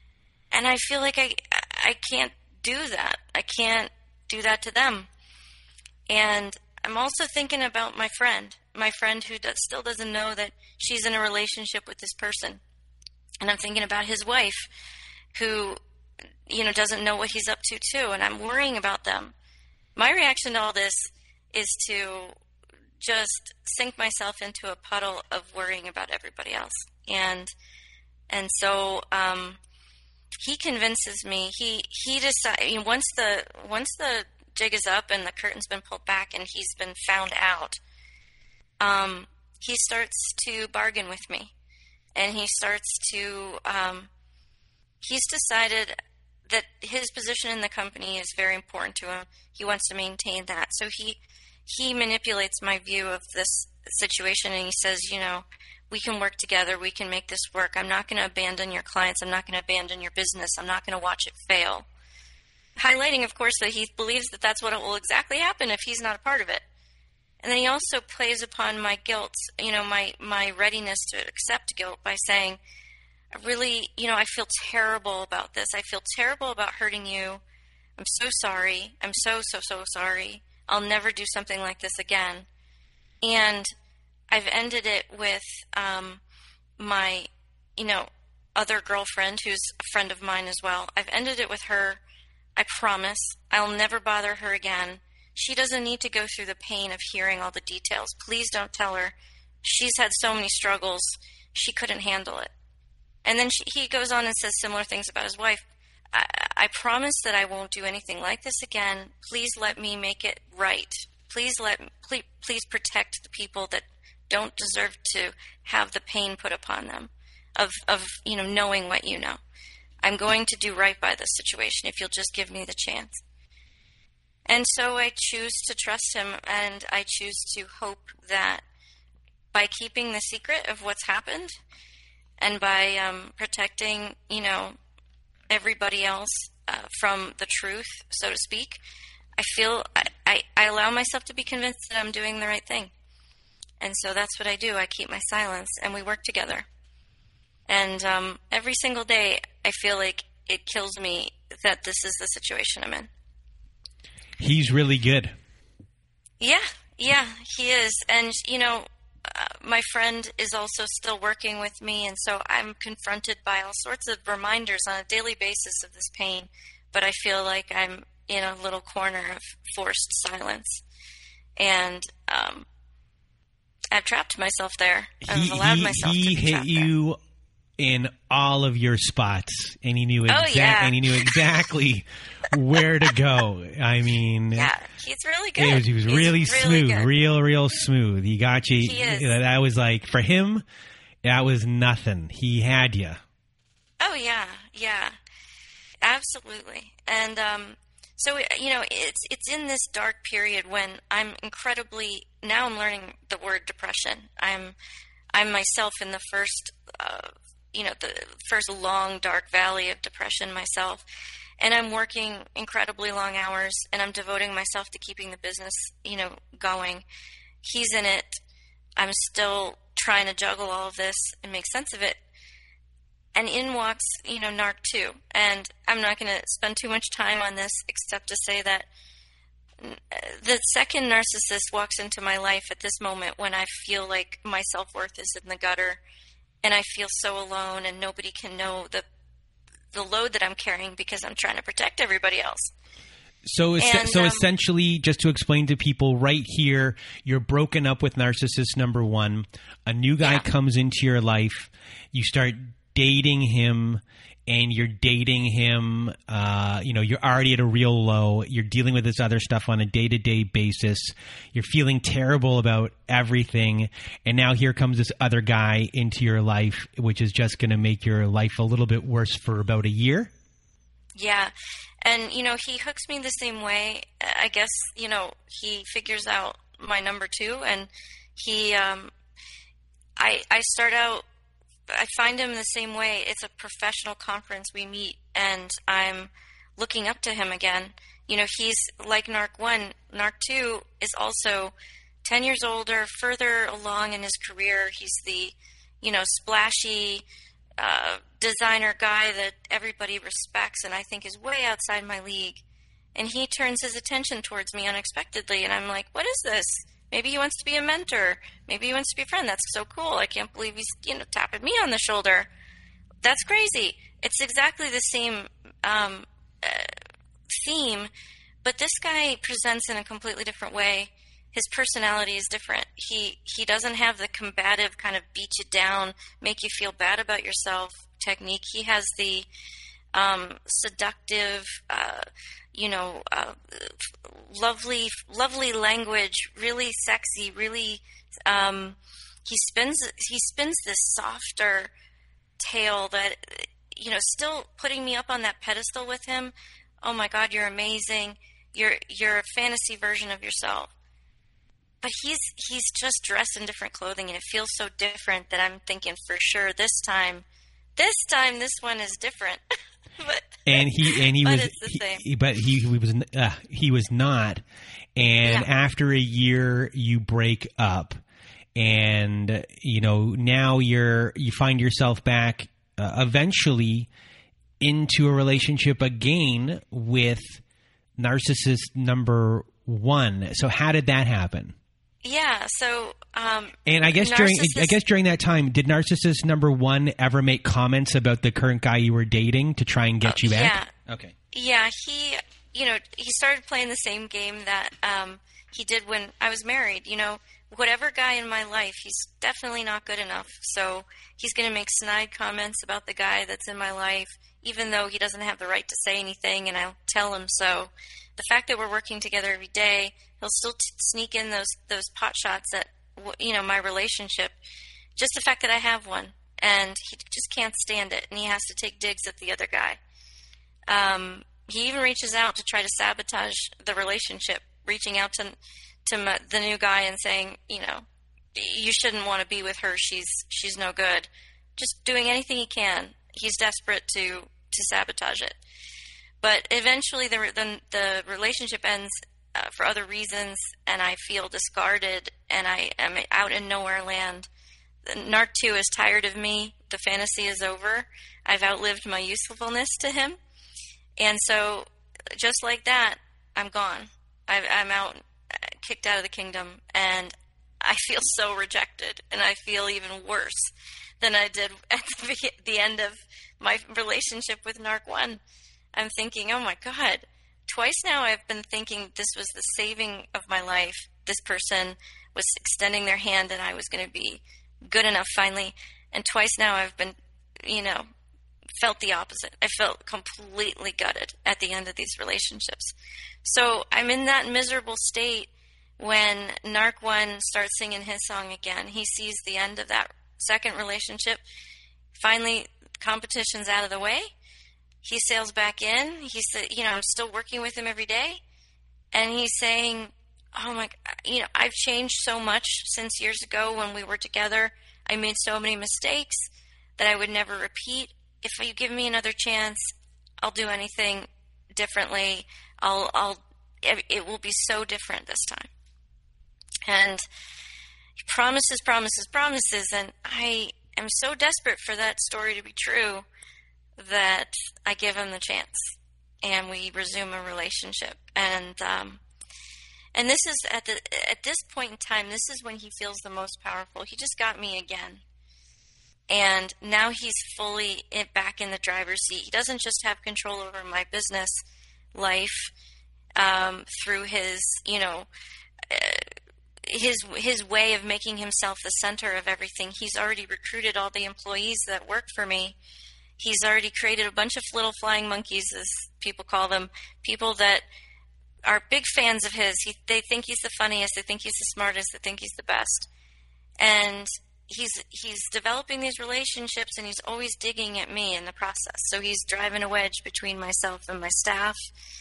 And I feel like I I can't do that. I can't do that to them. And I'm also thinking about my friend, my friend who does, still doesn't know that she's in a relationship with this person. And I'm thinking about his wife who, you know, doesn't know what he's up to too. And I'm worrying about them. My reaction to all this is to just sink myself into a puddle of worrying about everybody else. And and so um, he convinces me. He he decides, you know, once the once the jig is up and the curtain's been pulled back and he's been found out, um, he starts to bargain with me, and he starts to. Um, he's decided that his position in the company is very important to him. He wants to maintain that, so he. He manipulates my view of this situation, and he says, you know, we can work together. We can make this work. I'm not going to abandon your clients. I'm not going to abandon your business. I'm not going to watch it fail. Highlighting, of course, that he believes that that's what will exactly happen if he's not a part of it. And then he also plays upon my guilt, you know, my, my readiness to accept guilt by saying, I really, you know, I feel terrible about this. I feel terrible about hurting you. I'm so sorry. I'm so, so, so sorry. I'll never do something like this again. And I've ended it with um, my, you know, other girlfriend who's a friend of mine as well. I've ended it with her. I promise I'll never bother her again. She doesn't need to go through the pain of hearing all the details. Please don't tell her. She's had so many struggles. She couldn't handle it. And then she, he goes on and says similar things about his wife. I, I promise that I won't do anything like this again. Please let me make it right. Please let please, please protect the people that don't deserve to have the pain put upon them of, of you know knowing what you know. I'm going to do right by this situation if you'll just give me the chance. And so I choose to trust him, and I choose to hope that by keeping the secret of what's happened and by um, protecting, you know, everybody else uh, from the truth, so to speak, I feel I, I, I allow myself to be convinced that I'm doing the right thing. And so that's what I do. I keep my silence, and we work together. And um, every single day, I feel like it kills me that this is the situation I'm in. He's really good. Yeah, yeah, he is. And, you know, Uh, my friend is also still working with me, and so I'm confronted by all sorts of reminders on a daily basis of this pain, but I feel like I'm in a little corner of forced silence, and um, I've trapped myself there. I've he, allowed he, myself he to be hit trapped you there. In all of your spots, and he knew Oh, exa- yeah. and he knew exactly where to go. I mean, Yeah, he's really good. It was, he was He's really, really smooth, good. real, real smooth. He got you. He is. That was like, for him, that was nothing. He had you. Oh, yeah, yeah, absolutely. And um, so, you know, it's it's in this dark period when I'm incredibly, now I'm learning the word depression. I'm I'm myself in the first, uh, you know, the first long, dark valley of depression myself. And I'm working incredibly long hours, and I'm devoting myself to keeping the business, you know, going. He's in it. I'm still trying to juggle all of this and make sense of it. And in walks, you know, Narc two. And I'm not going to spend too much time on this except to say that the second narcissist walks into my life at this moment when I feel like my self-worth is in the gutter and I feel so alone and nobody can know the the load that I'm carrying because I'm trying to protect everybody else. So, es- And, so um, essentially, just to explain to people, right here, you're broken up with narcissist number one. A new guy Yeah. comes into your life. You start dating him, and you're dating him. Uh, you know, you're already at a real low. You're dealing with this other stuff on a day-to-day basis. You're feeling terrible about everything, and now here comes this other guy into your life, which is just going to make your life a little bit worse for about a year. Yeah. And, you know, he hooks me the same way. I guess, you know, he figures out my number two, and he, um, I, I start out, I find him the same way. It's a professional conference. We meet, and I'm looking up to him again. You know, he's like Narc one. Narc two is also ten years older, further along in his career. He's the, you know, splashy uh, designer guy that everybody respects and I think is way outside my league. and he turns his attention towards me unexpectedly, and I'm like, what is this? Maybe he wants to be a mentor. Maybe he wants to be a friend. That's so cool. I can't believe he's, you know, tapping me on the shoulder. That's crazy. It's exactly the same um, uh, theme, but this guy presents in a completely different way. His personality is different. He he doesn't have the combative kind of beat you down, make you feel bad about yourself technique. He has the um, seductive, uh, you know, uh, lovely, lovely language, really sexy, really. Um, he spins he spins this softer tale that, you know, still putting me up on that pedestal with him. Oh my God, you're amazing. You're you're a fantasy version of yourself. But he's he's just dressed in different clothing, and it feels so different that I'm thinking for sure this time, this time this one is different. but and he and he but was it's the same. He, but he, he was uh, he was not. And Yeah. after a year, you break up, and you know now you're you find yourself back uh, eventually into a relationship again with narcissist number one. So how did that happen? Yeah, so um, And I guess during I narcissist- guess during that time, did narcissist number one ever make comments about the current guy you were dating to try and get you back? yeah. Okay. Yeah, he, you know, he started playing the same game that um, he did when I was married. You know, whatever guy in my life, he's definitely not good enough. So he's going to make snide comments about the guy that's in my life, even though he doesn't have the right to say anything, and I'll tell him so. The fact that we're working together every day, he'll still t- sneak in those those pot shots at, you know, my relationship. Just the fact that I have one, and he just can't stand it, and he has to take digs at the other guy. Um, he even reaches out to try to sabotage the relationship, reaching out to to my, the new guy and saying, you know, you shouldn't want to be with her. She's she's no good. Just doing anything he can. He's desperate to to sabotage it. But eventually, the the, the relationship ends uh, for other reasons, and I feel discarded, and I am out in nowhere land. Narc two is tired of me. The fantasy is over. I've outlived my usefulness to him. And so, just like that, I'm gone. I've, I'm out, kicked out of the kingdom, and I feel so rejected, and I feel even worse than I did at the, the end of my relationship with Narc one. I'm thinking, oh my God, twice now I've been thinking this was the saving of my life. This person was extending their hand, and I was going to be good enough finally. And twice now I've been, you know, felt the opposite. I felt completely gutted at the end of these relationships. So I'm in that miserable state when Narc one starts singing his song again. He sees the end of that second relationship. Finally, competition's out of the way. He sails back in. He said, you know, I'm still working with him every day. And he's saying, oh my, you know, I've changed so much since years ago when we were together. I made so many mistakes that I would never repeat. If you give me another chance, I'll do anything differently. I'll, I'll, it will be so different this time. And he promises, promises, promises. And I am so desperate for that story to be true that I give him the chance, and we resume a relationship. And um, and this is at the at this point in time, this is when he feels the most powerful. He just got me again, and now he's fully in, back in the driver's seat. He doesn't just have control over my business life um, through his, you know, uh, his his way of making himself the center of everything. He's already recruited all the employees that work for me. He's already created a bunch of little flying monkeys, as people call them, people that are big fans of his. He, they think he's the funniest. They think he's the smartest. They think he's the best. And he's he's developing these relationships, and he's always digging at me in the process. So he's driving a wedge between myself and my staff,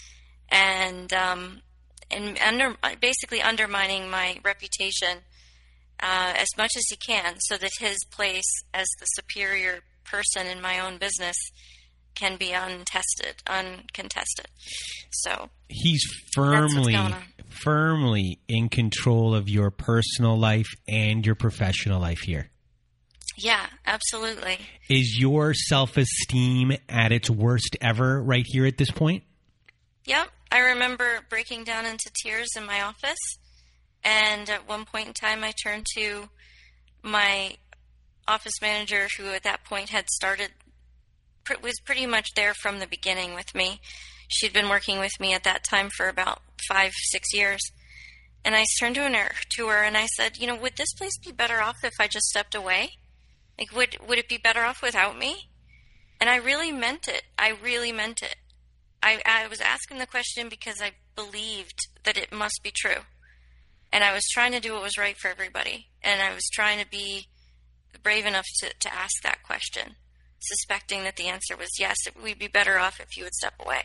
and um, and under, basically undermining my reputation uh, as much as he can, so that his place as the superior person in my own business can be untested, uncontested. So he's that's firmly, what's going on. firmly in control of your personal life and your professional life here. Yeah, absolutely. Is your self-esteem at its worst ever right here at this point? Yep, I remember breaking down into tears in my office, and at one point in time I turned to my office manager, who at that point had started, was pretty much there from the beginning with me. She'd been working with me at that time for about five, six years. And I turned to her, to her and I said, you know, would this place be better off if I just stepped away? Like, would would it be better off without me? And I really meant it. I really meant it. I, I was asking the question because I believed that it must be true. And I was trying to do what was right for everybody. And I was trying to be brave enough to, to ask that question, suspecting that the answer was yes, we'd be better off if you would step away.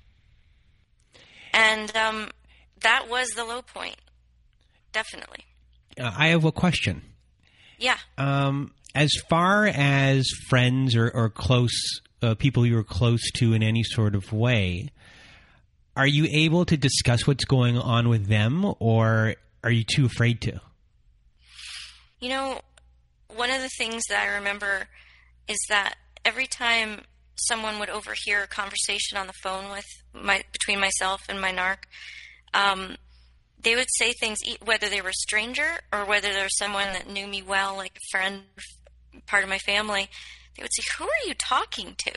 And um, that was the low point, definitely. Uh, I have a question. Yeah. Um, as far as friends or, or close uh, people you were close to in any sort of way, are you able to discuss what's going on with them, or are you too afraid to? You know, one of the things that I remember is that every time someone would overhear a conversation on the phone with my between myself and my narc, um, they would say things, whether they were a stranger or whether they were someone that knew me well, like a friend, part of my family. They would say, "Who are you talking to?"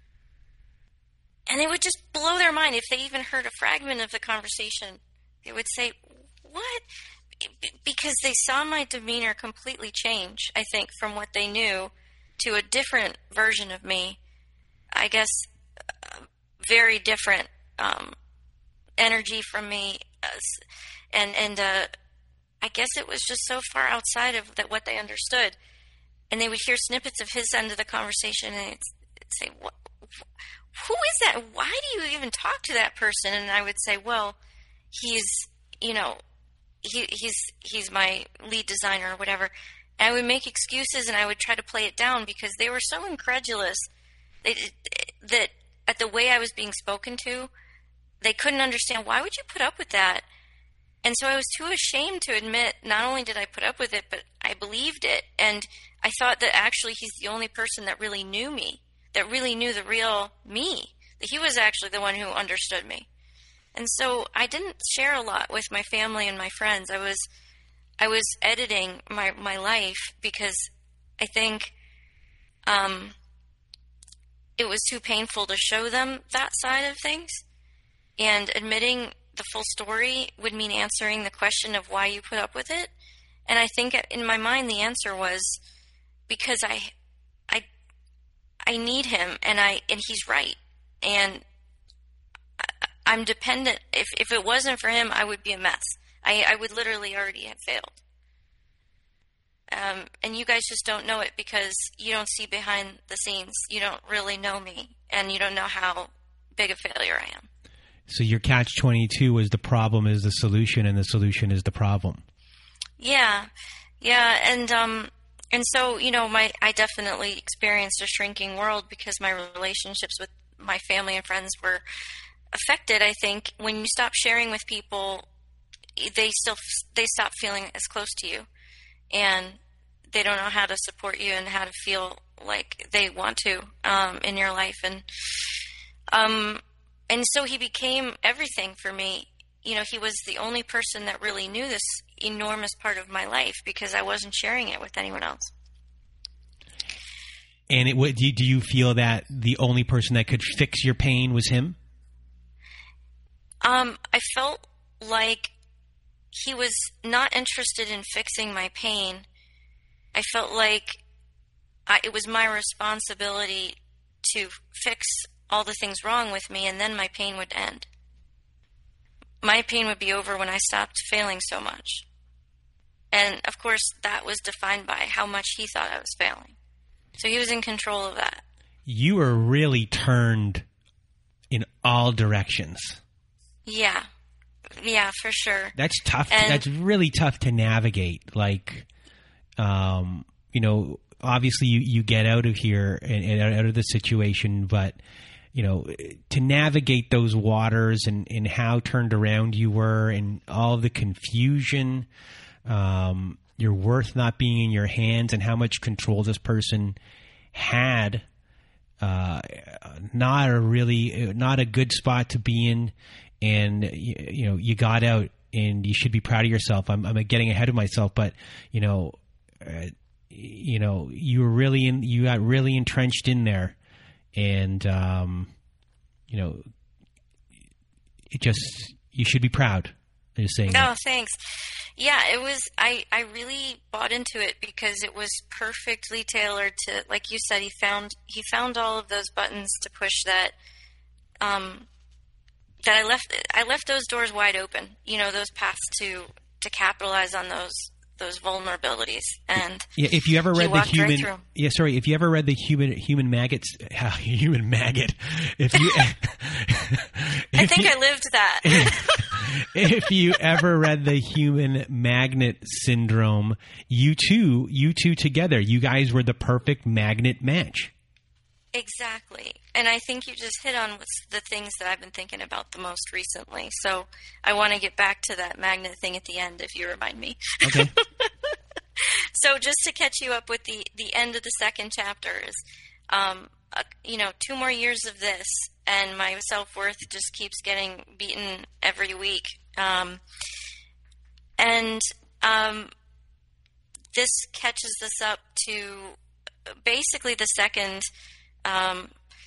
And it would just blow their mind. If they even heard a fragment of the conversation, they would say, "What?" Because they saw my demeanor completely change, I think, from what they knew to a different version of me. I guess uh, very different um, energy from me. Uh, and and uh, I guess it was just so far outside of that what they understood. And they would hear snippets of his end of the conversation and it'd say, what, who is that? Why do you even talk to that person? And I would say, well, he's, you know, he, he's he's my lead designer or whatever. And I would make excuses and I would try to play it down because they were so incredulous they, that at the way I was being spoken to, they couldn't understand, why would you put up with that? And so I was too ashamed to admit, not only did I put up with it, but I believed it. And I thought that actually he's the only person that really knew me, that really knew the real me, that he was actually the one who understood me. And so I didn't share a lot with my family and my friends. I was I was editing my, my life because I think um, it was too painful to show them that side of things. And admitting the full story would mean answering the question of why you put up with it. And I think in my mind the answer was because I I I need him and I and he's right. And I'm dependent. If if it wasn't for him, I would be a mess. I, I would literally already have failed. Um, and you guys just don't know it because you don't see behind the scenes. You don't really know me, and you don't know how big a failure I am. So your catch twenty-two was the problem is the solution, and the solution is the problem. Yeah, yeah, and um, and so you know, my I definitely experienced a shrinking world because my relationships with my family and friends were affected. I think when you stop sharing with people, they still they stop feeling as close to you, and they don't know how to support you and how to feel like they want to um, in your life, and um, and so he became everything for me. You know, he was the only person that really knew this enormous part of my life because I wasn't sharing it with anyone else. And it, what, do you, do you feel that the only person that could fix your pain was him? Um, I felt like he was not interested in fixing my pain. I felt like I, it was my responsibility to fix all the things wrong with me, and then my pain would end. My pain would be over when I stopped failing so much. And, of course, that was defined by how much he thought I was failing. So he was in control of that. You were really turned in all directions. Yeah. Yeah, for sure. That's tough. And that's really tough to navigate. Like, um, you know, obviously you, you get out of here and, and out of the situation, but, you know, to navigate those waters and, and how turned around you were and all the confusion, um, your worth not being in your hands and how much control this person had, uh, not a really, not a good spot to be in. and you, you know you got out, and you should be proud of yourself. I'm, I'm getting ahead of myself, but you know, uh, you know, you were really in, you got really entrenched in there, and um, you know, it just you should be proud. I'm just saying. Oh, that. Thanks. Yeah, it was. I, I really bought into it because it was perfectly tailored to, like you said, he found he found all of those buttons to push that. Um, that I left I left those doors wide open. You know, those paths to to capitalize on those those vulnerabilities. And yeah, if you ever read the human, right yeah, sorry, if you ever read the human human maggots, uh, human maggot, if you, if I think you, I lived that. If you ever read the Human Magnet Syndrome, you two, you two together, you guys were the perfect magnet match. Exactly. And I think you just hit on what's the things that I've been thinking about the most recently. So I want to get back to that magnet thing at the end, if you remind me. Okay. So just to catch you up with the, the end of the second chapter is, um, uh, you know, two more years of this, and my self-worth just keeps getting beaten every week. Um, and um, this catches us up to basically the second um,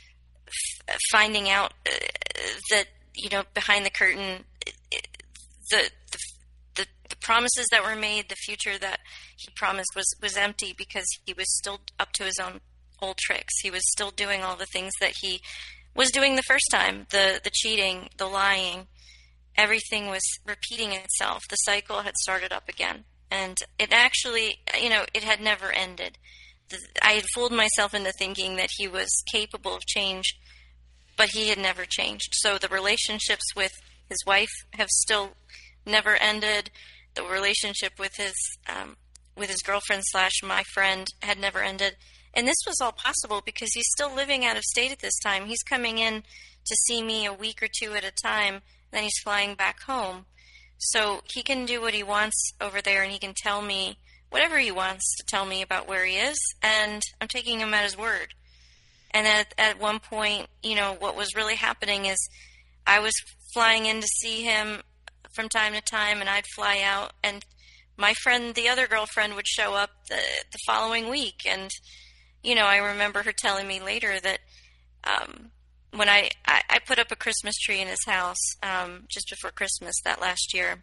f- finding out uh, that, you know, behind the curtain, it, the, the the the promises that were made, the future that he promised was, was empty because he was still up to his own old tricks. He was still doing all the things that he was doing the first time, the the cheating, the lying. Everything was repeating itself. The cycle had started up again. And it actually, you know, it had never ended. I had fooled myself into thinking that he was capable of change, but he had never changed. So the relationships with his wife have still never ended. The relationship with his um, with his girlfriend slash my friend had never ended. And this was all possible because he's still living out of state at this time. He's coming in to see me a week or two at a time, then he's flying back home. So he can do what he wants over there, and he can tell me whatever he wants to tell me about where he is, and I'm taking him at his word. And at, at one point, you know, what was really happening is I was flying in to see him from time to time, and I'd fly out, and my friend, the other girlfriend, would show up the, the following week. And, you know, I remember her telling me later that um, when I, I, I put up a Christmas tree in his house um, just before Christmas that last year,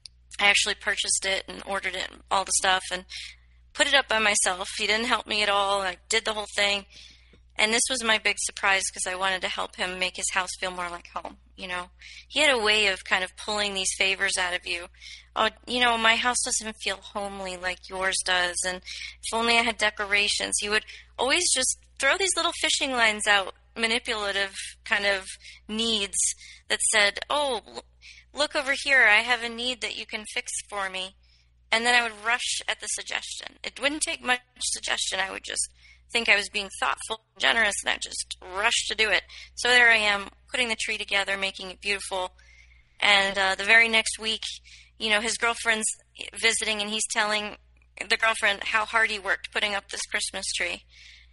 I actually purchased it and ordered it and all the stuff and put it up by myself. He didn't help me at all. I did the whole thing. And this was my big surprise because I wanted to help him make his house feel more like home, you know. He had a way of kind of pulling these favors out of you. Oh, you know, my house doesn't feel homely like yours does, and if only I had decorations. He would always just throw these little fishing lines out, manipulative kind of needs that said, oh, look over here, I have a need that you can fix for me. And then I would rush at the suggestion. It wouldn't take much suggestion. I would just think I was being thoughtful and generous, and I'd just rush to do it. So there I am, putting the tree together, making it beautiful. And uh, the very next week, you know, his girlfriend's visiting, and he's telling the girlfriend how hard he worked putting up this Christmas tree.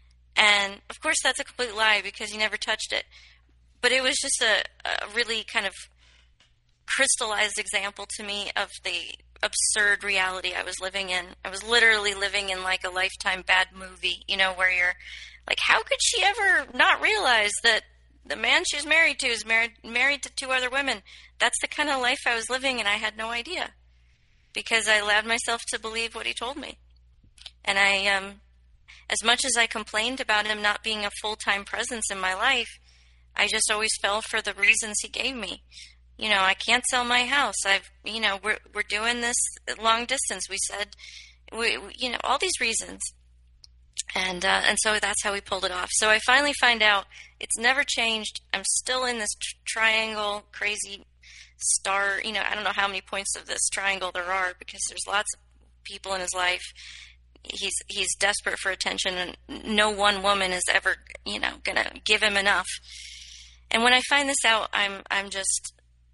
And, of course, that's a complete lie because he never touched it. But it was just a, a really kind of crystallized example to me of the absurd reality I was living in. I was literally living in like a Lifetime bad movie, you know, where you're like, how could she ever not realize that the man she's married to is married married to two other women? That's the kind of life I was living, and I had no idea because I allowed myself to believe what he told me. And I, um, as much as I complained about him not being a full-time presence in my life, I just always fell for the reasons he gave me. You know, I can't sell my house. I've, you know, we're we're doing this long distance. We said, we, we you know, all these reasons, and uh, and so that's how we pulled it off. So I finally find out it's never changed. I'm still in this tr- triangle, crazy star. You know, I don't know how many points of this triangle there are because there's lots of people in his life. He's he's desperate for attention, and no one woman is ever, you know, gonna give him enough. And when I find this out, I'm I'm just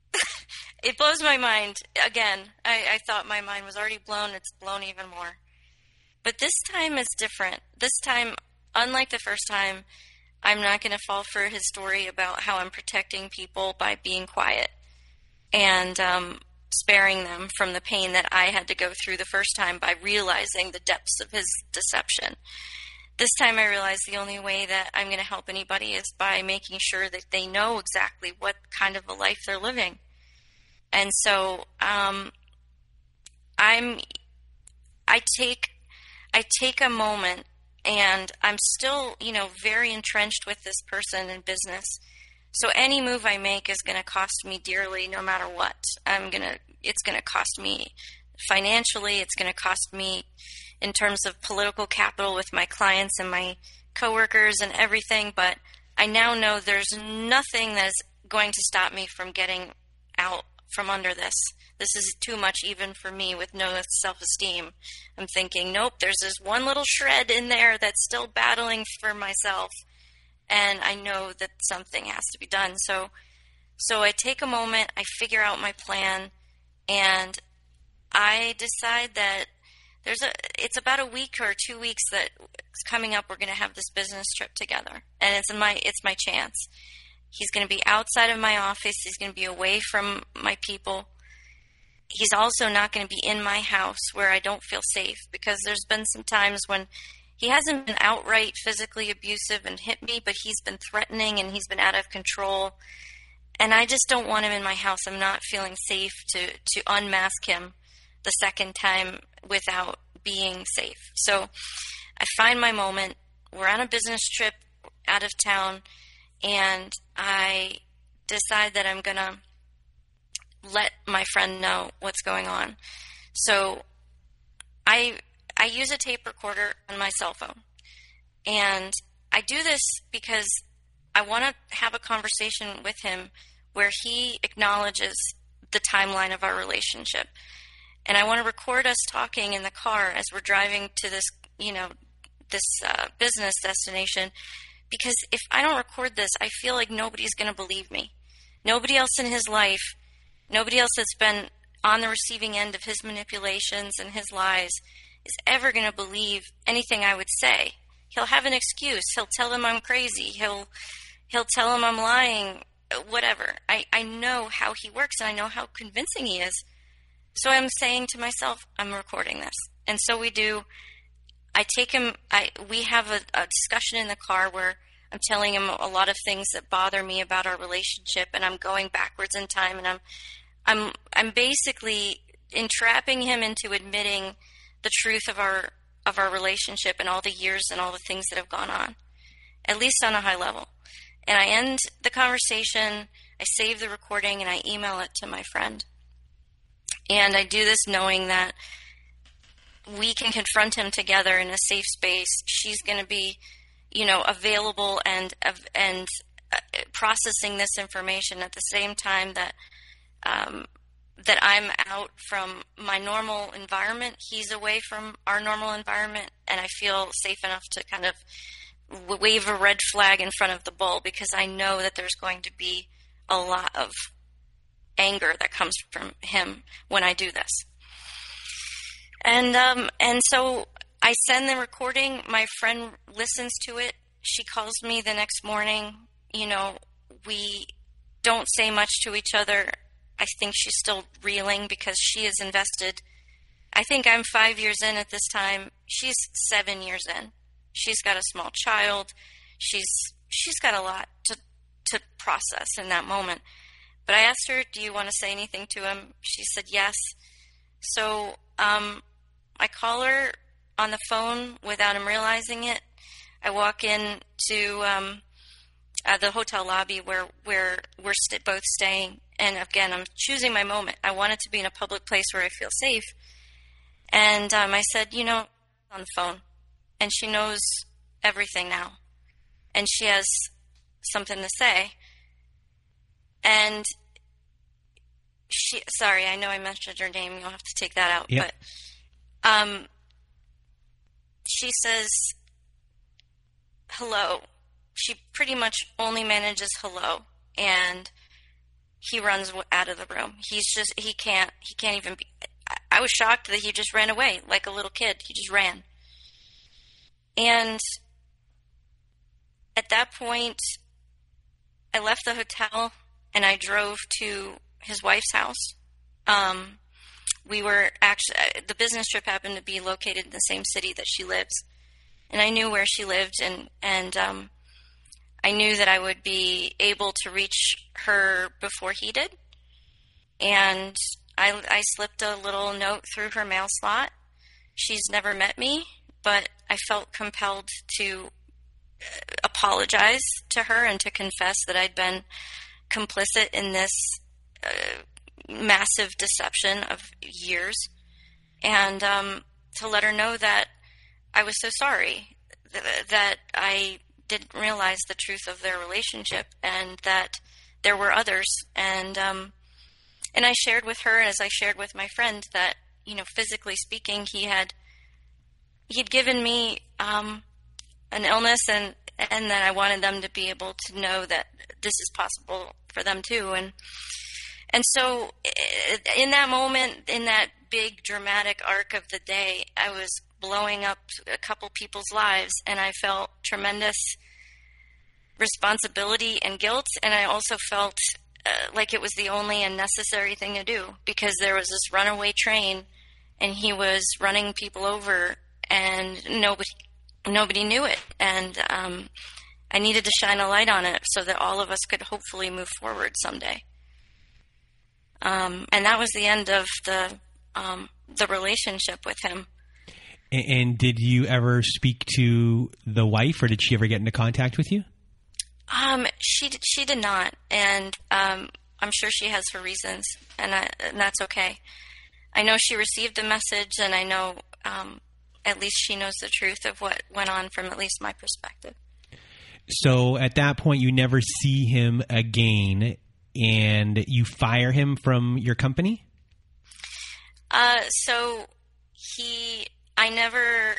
it blows my mind. Again, I, I thought my mind was already blown. It's blown even more. But this time is different. This time, unlike the first time, I'm not going to fall for his story about how I'm protecting people by being quiet. and um, sparing them from the pain that I had to go through the first time by realizing the depths of his deception. This time I realized the only way that I'm going to help anybody is by making sure that they know exactly what kind of a life they're living. And so um, I'm, I take, I take a moment, and I'm still, you know, very entrenched with this person in business. So any move I make is going to cost me dearly, no matter what. I'm gonna, it's going to cost me financially. It's going to cost me in terms of political capital with my clients and my coworkers and everything. But I now know there's nothing that is going to stop me from getting out from under this. This is too much even for me with no self-esteem. I'm thinking, nope, there's this one little shred in there that's still battling for myself. And I know that something has to be done. So so I take a moment, I figure out my plan, and I decide that there's a it's about a week or two weeks that it's coming up, we're going to have this business trip together. And it's my it's my chance. He's going to be outside of my office. He's going to be away from my people. He's also not going to be in my house where I don't feel safe, because there's been some times when he hasn't been outright physically abusive and hit me, but he's been threatening and he's been out of control. And I just don't want him in my house. I'm not feeling safe to, to unmask him the second time without being safe. So I find my moment. We're on a business trip out of town, and I decide that I'm going to let my friend know what's going on. So I I use a tape recorder on my cell phone. And I do this because I want to have a conversation with him where he acknowledges the timeline of our relationship. And I want to record us talking in the car as we're driving to this, you know, this uh, business destination. Because if I don't record this, I feel like nobody's going to believe me. Nobody else in his life, nobody else that's been on the receiving end of his manipulations and his lies is ever going to believe anything I would say. He'll have an excuse. He'll tell them I'm crazy. He'll he'll tell them I'm lying, whatever. I, I know how he works, and I know how convincing he is. So I'm saying to myself, I'm recording this. And so we do. I take him, I we have a, a discussion in the car where I'm telling him a lot of things that bother me about our relationship, and I'm going backwards in time, and I'm I'm I'm basically entrapping him into admitting the truth of our of our relationship and all the years and all the things that have gone on, at least on a high level. And I end the conversation, I save the recording, and I email it to my friend. And I do this knowing that we can confront him together in a safe space. She's going to be, you know, available and and uh, processing this information at the same time that um, that I'm out from my normal environment. He's away from our normal environment, and I feel safe enough to kind of wave a red flag in front of the bull, because I know that there's going to be a lot of anger that comes from him when I do this. And um, and so I send the recording. My friend listens to it. She calls me the next morning. You know, we don't say much to each other. I think she's still reeling because she is invested. I think I'm five years in at this time. She's seven years in. She's got a small child. She's she's got a lot to to process in that moment. But I asked her, do you want to say anything to him? She said yes. So um, I call her on the phone without him realizing it. I walk in to um, uh, the hotel lobby where, where we're st- both staying. And again, I'm choosing my moment. I want it to be in a public place where I feel safe. And um, I said, you know, on the phone. And she knows everything now. And she has something to say. And she, sorry, I know I mentioned her name. You'll have to take that out. Yep. But um, she says, hello. She pretty much only manages hello. And he runs out of the room. He's just, he can't, he can't even be, I, I was shocked that he just ran away like a little kid. He just ran. And at that point, I left the hotel and I drove to his wife's house. Um, we were actually, the business trip happened to be located in the same city that she lives. And I knew where she lived, and, and um, I knew that I would be able to reach her before he did. And I, I slipped a little note through her mail slot. She's never met me, but I felt compelled to apologize to her and to confess that I'd been complicit in this uh, massive deception of years, and um, to let her know that I was so sorry, th- that I didn't realize the truth of their relationship, and that there were others. And um, and I shared with her, as I shared with my friend, that, you know, physically speaking, he had he'd given me um, an illness, and and that I wanted them to be able to know that this is possible for them too. And and so in that moment, in that big dramatic arc of the day, I was blowing up a couple people's lives, and I felt tremendous responsibility and guilt, and I also felt uh, like it was the only and necessary thing to do, because there was this runaway train, and he was running people over, and nobody nobody knew it, and um, I needed to shine a light on it so that all of us could hopefully move forward someday. Um, and that was the end of the um, the relationship with him. And, and did you ever speak to the wife, or did she ever get into contact with you? Um, she did, she did not, and um, I'm sure she has her reasons, and, I, and that's okay. I know she received the message, and I know um, at least she knows the truth of what went on from at least my perspective. So at that point, you never see him again, and you fire him from your company? Uh, so he, I never,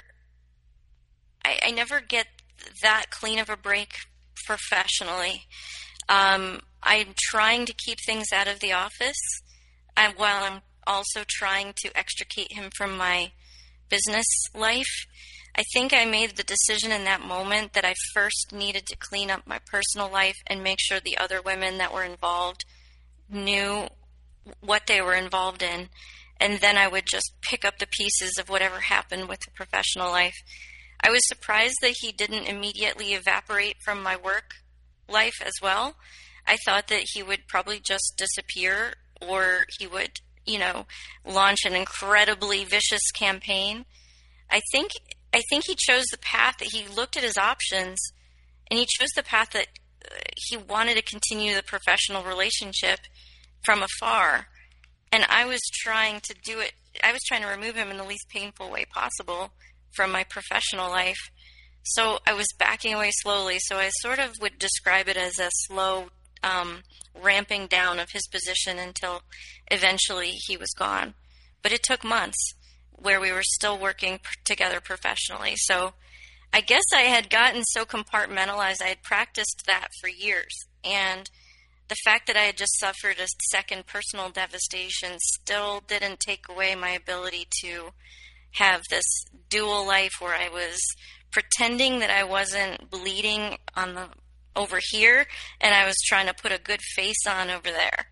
I, I never get that clean of a break professionally. Um, I'm trying to keep things out of the office, and while I'm also trying to extricate him from my business life. I think I made the decision in that moment that I first needed to clean up my personal life and make sure the other women that were involved knew what they were involved in, and then I would just pick up the pieces of whatever happened with the professional life. I was surprised that he didn't immediately evaporate from my work life as well. I thought that he would probably just disappear, or he would, you know, launch an incredibly vicious campaign. I think I think he chose the path that he looked at his options, and he chose the path that uh, he wanted to continue the professional relationship from afar. And I was trying to do it, I was trying to remove him in the least painful way possible from my professional life. So I was backing away slowly. So I sort of would describe it as a slow um, ramping down of his position until eventually he was gone. But it took months where we were still working together professionally. So I guess I had gotten so compartmentalized. I had practiced that for years. And the fact that I had just suffered a second personal devastation still didn't take away my ability to have this dual life where I was pretending that I wasn't bleeding on the over here, and I was trying to put a good face on over there.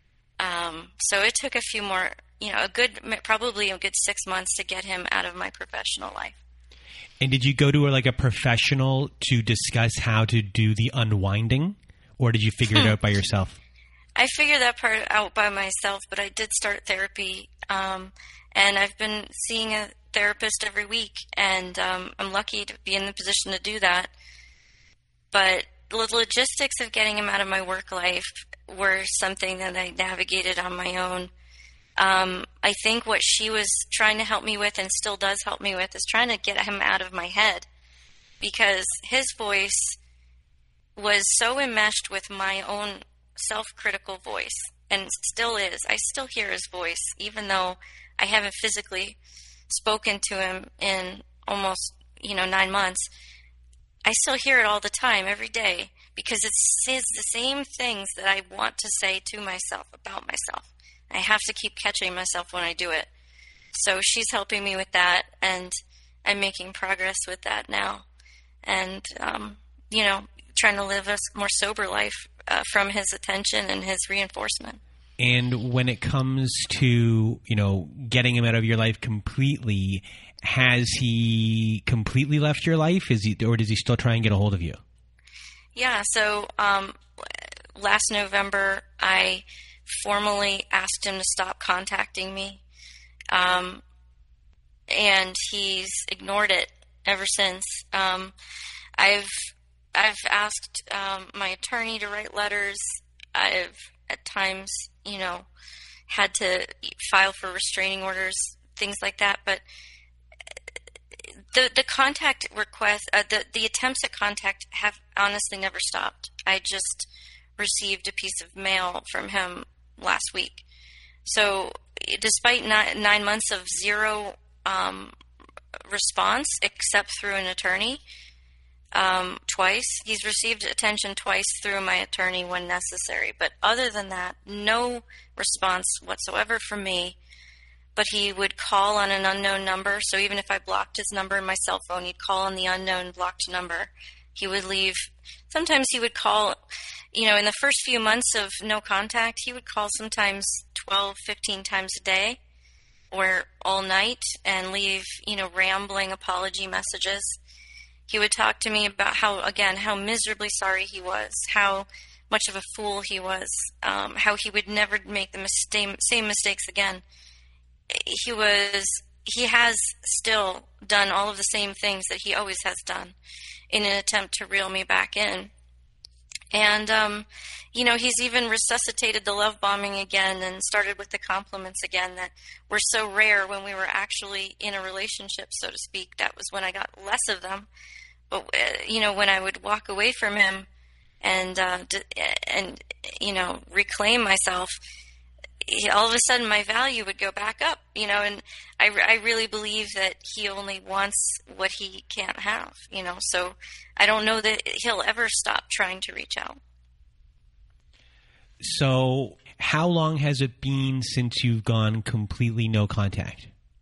Um, so it took a few more, you know, a good, probably a good six months to get him out of my professional life. And did you go to like a professional to discuss how to do the unwinding, or did you figure it out by yourself? I figured that part out by myself, but I did start therapy, um, and I've been seeing a therapist every week, and um, I'm lucky to be in the position to do that. But the logistics of getting him out of my work life were something that I navigated on my own. Um, I think what she was trying to help me with, and still does help me with, is trying to get him out of my head, because his voice was so enmeshed with my own self-critical voice, and still is. I still hear his voice, even though I haven't physically spoken to him in almost, you know, nine months. I still hear it all the time, every day, because it says the same things that I want to say to myself about myself. I have to keep catching myself when I do it. So she's helping me with that, and I'm making progress with that now. And, um, you know, trying to live a more sober life uh, from his attention and his reinforcement. And when it comes to, you know, getting him out of your life completely, has he completely left your life? Is he, or does he still try and get a hold of you? Yeah. So um, last November, I formally asked him to stop contacting me, um, and he's ignored it ever since. Um, I've I've asked um, my attorney to write letters. I've at times, you know, had to file for restraining orders, things like that. But the the contact request, uh, the the attempts at contact have honestly never stopped. I just received a piece of mail from him last week. So despite nine, nine months of zero um, response, except through an attorney, Um, twice. He's received attention twice through my attorney when necessary. But other than that, no response whatsoever from me. But he would call on an unknown number. So even if I blocked his number in my cell phone, he'd call on the unknown blocked number. He would leave. Sometimes he would call, you know, in the first few months of no contact, he would call sometimes twelve, fifteen times a day or all night and leave, you know, rambling apology messages. He would talk to me about how, again, how miserably sorry he was, how much of a fool he was, um, how he would never make the mistake, same mistakes again. He was, he has still done all of the same things that he always has done in an attempt to reel me back in. And, um, you know, he's even resuscitated the love bombing again and started with the compliments again that were so rare when we were actually in a relationship, so to speak. That was when I got less of them. But, uh, you know, when I would walk away from him and, uh, d- and you know, reclaim myself, he, all of a sudden my value would go back up, you know, and I, I really believe that he only wants what he can't have, you know, so I don't know that he'll ever stop trying to reach out. So how long has it been since you've gone completely no contact?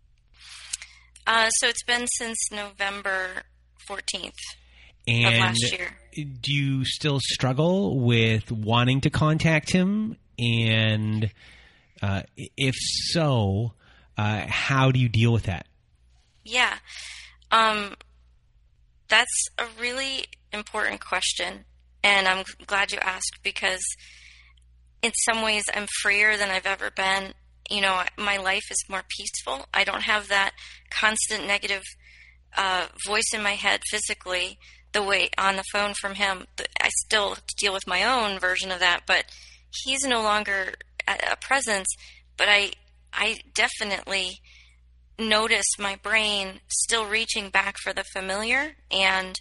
Uh, so it's been since November fourteenth and of last year. Do you still struggle with wanting to contact him? And uh, if so, uh, how do you deal with that? Yeah. Um, that's a really important question. And I'm glad you asked because in some ways I'm freer than I've ever been. You know, my life is more peaceful. I don't have that constant negative uh, voice in my head physically the way on the phone from him. I still have to deal with my own version of that, but he's no longer a presence. But I, I definitely notice my brain still reaching back for the familiar, and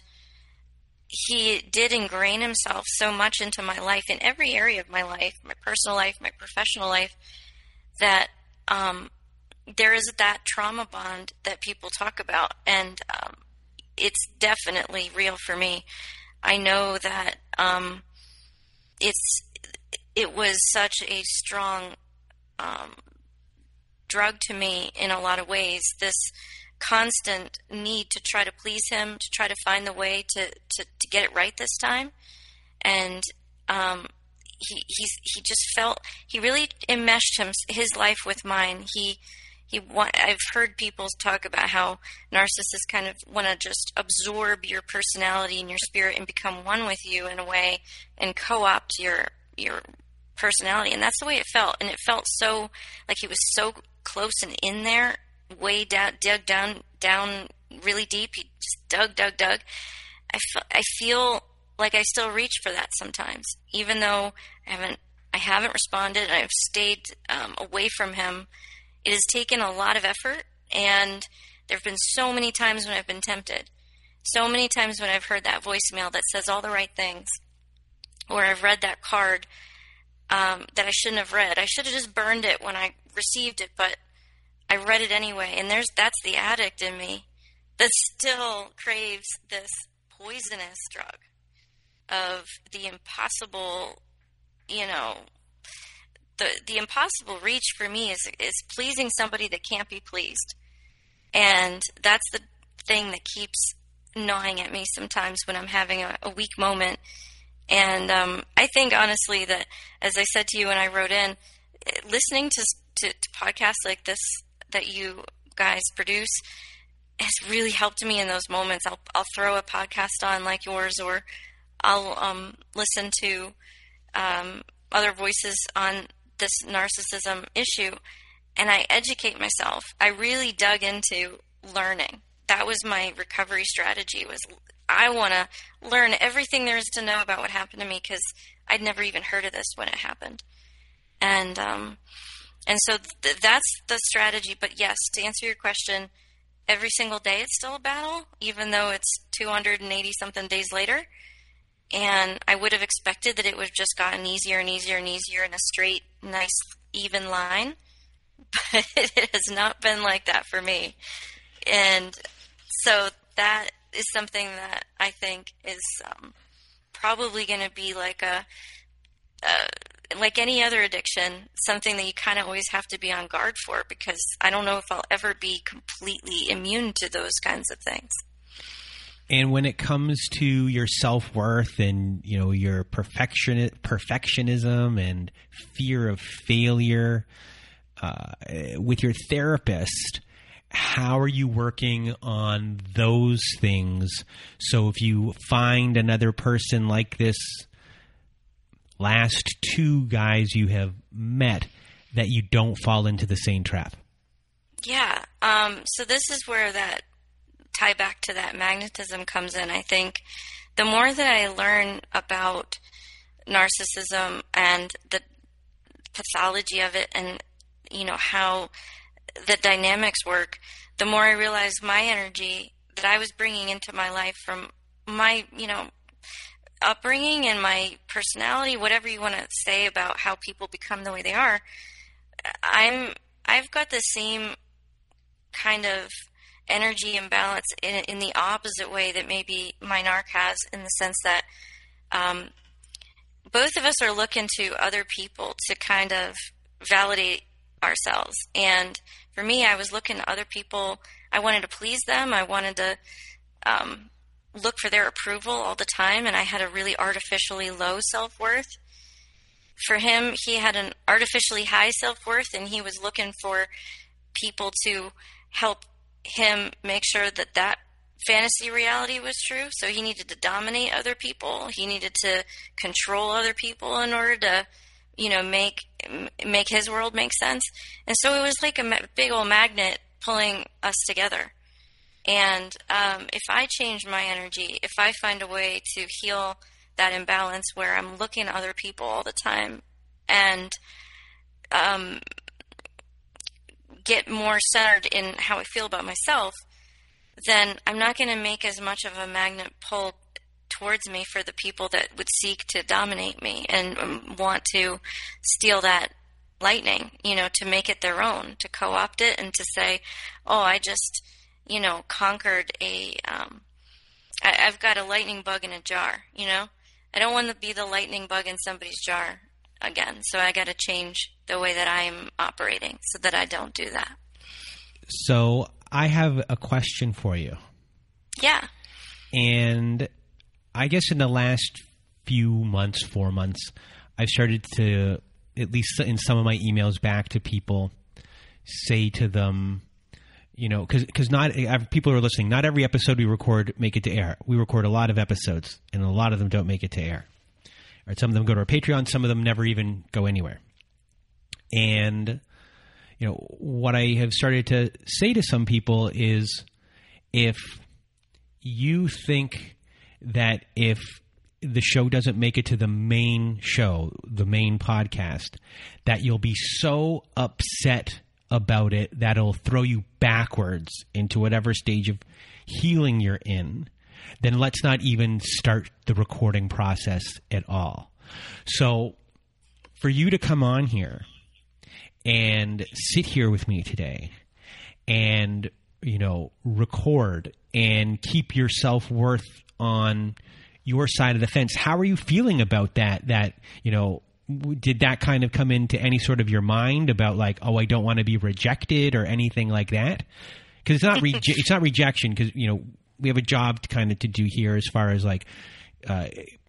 he did ingrain himself so much into my life, in every area of my life, my personal life, my professional life, that um, there is that trauma bond that people talk about, and um, it's definitely real for me. I know that um, it's it was such a strong um, drug to me in a lot of ways, this constant need to try to please him, to try to find the way to, to, to get it right this time. And um, he he's, he just felt, he really enmeshed him, his life with mine. He he. I've heard people talk about how narcissists kind of want to just absorb your personality and your spirit and become one with you in a way and co-opt your your personality. And that's the way it felt. And it felt so like he was so close and in there, way down, dug down, down really deep. He just dug, dug, dug. I, f- I feel like I still reach for that sometimes, even though I haven't, I haven't responded and I've stayed um, away from him. It has taken a lot of effort, and there have been so many times when I've been tempted, so many times when I've heard that voicemail that says all the right things, or I've read that card um, that I shouldn't have read. I should have just burned it when I received it, but I read it anyway. And there's that's the addict in me that still craves this poisonous drug of the impossible, you know, the the impossible reach for me is is pleasing somebody that can't be pleased. And that's the thing that keeps gnawing at me sometimes when I'm having a, a weak moment. And um, I think, honestly, that, as I said to you when I wrote in, listening to, to to podcasts like this that you guys produce has really helped me in those moments. I'll I'll throw a podcast on like yours, or I'll um, listen to um, other voices on this narcissism issue, and I educate myself. I really dug into learning. That was my recovery strategy. Was I want to learn everything there is to know about what happened to me, because I'd never even heard of this when it happened. And um, and so th- that's the strategy. But yes, to answer your question, every single day it's still a battle, even though it's two hundred eighty something days later. And I would have expected that it would have just gotten easier and easier and easier in a straight, nice, even line. But it has not been like that for me. And so that is something that I think is um, probably going to be like a, uh, like any other addiction, something that you kind of always have to be on guard for, because I don't know if I'll ever be completely immune to those kinds of things. And when it comes to your self-worth and, you know, your perfection, perfectionism and fear of failure, uh, with your therapist, how are you working on those things? So if you find another person like this last two guys you have met, that you don't fall into the same trap? Yeah. Um, so this is where that tie back to that magnetism comes in. I think the more that I learn about narcissism and the pathology of it, and, you know, how the dynamics work, the more I realize my energy that I was bringing into my life from my, you know, upbringing and my personality, whatever you want to say about how people become the way they are, I'm, I've got the same kind of energy imbalance in, in the opposite way that maybe my narc has, in the sense that um, both of us are looking to other people to kind of validate ourselves. And for me, I was looking to other people. I wanted to please them. I wanted to um, look for their approval all the time, and I had a really artificially low self-worth. For him, he had an artificially high self-worth, and he was looking for people to help him make sure that that fantasy reality was true. So he needed to dominate other people. He needed to control other people in order to, you know, make make his world make sense. And so it was like a big old magnet pulling us together. And um, if I change my energy, if I find a way to heal that imbalance where I'm looking at other people all the time and um, get more centered in how I feel about myself, then I'm not going to make as much of a magnet pull towards me for the people that would seek to dominate me and um, want to steal that lightning, you know, to make it their own, to co-opt it and to say, oh, I just, you know, conquered a, um, I, I've got a lightning bug in a jar, you know? I don't want to be the lightning bug in somebody's jar again. So I got to change the way that I'm operating so that I don't do that. So I have a question for you. Yeah. And I guess in the last few months, four months, I've started to, at least in some of my emails back to people, say to them, you know, because because not people who are listening, not every episode we record make it to air. We record a lot of episodes, and a lot of them don't make it to air. Or some of them go to our Patreon, some of them never even go anywhere. And, you know, what I have started to say to some people is, if you think that if the show doesn't make it to the main show, the main podcast, that you'll be so upset about it that it'll throw you backwards into whatever stage of healing you're in, then let's not even start the recording process at all. So for you to come on here and sit here with me today and, you know, record and keep your self-worth on your side of the fence, how are you feeling about that? That, you know, did that kind of come into any sort of your mind about like, oh, I don't want to be rejected or anything like that? Because it's not reje- it's not rejection, because, you know, we have a job to kind of to do here as far as like uh,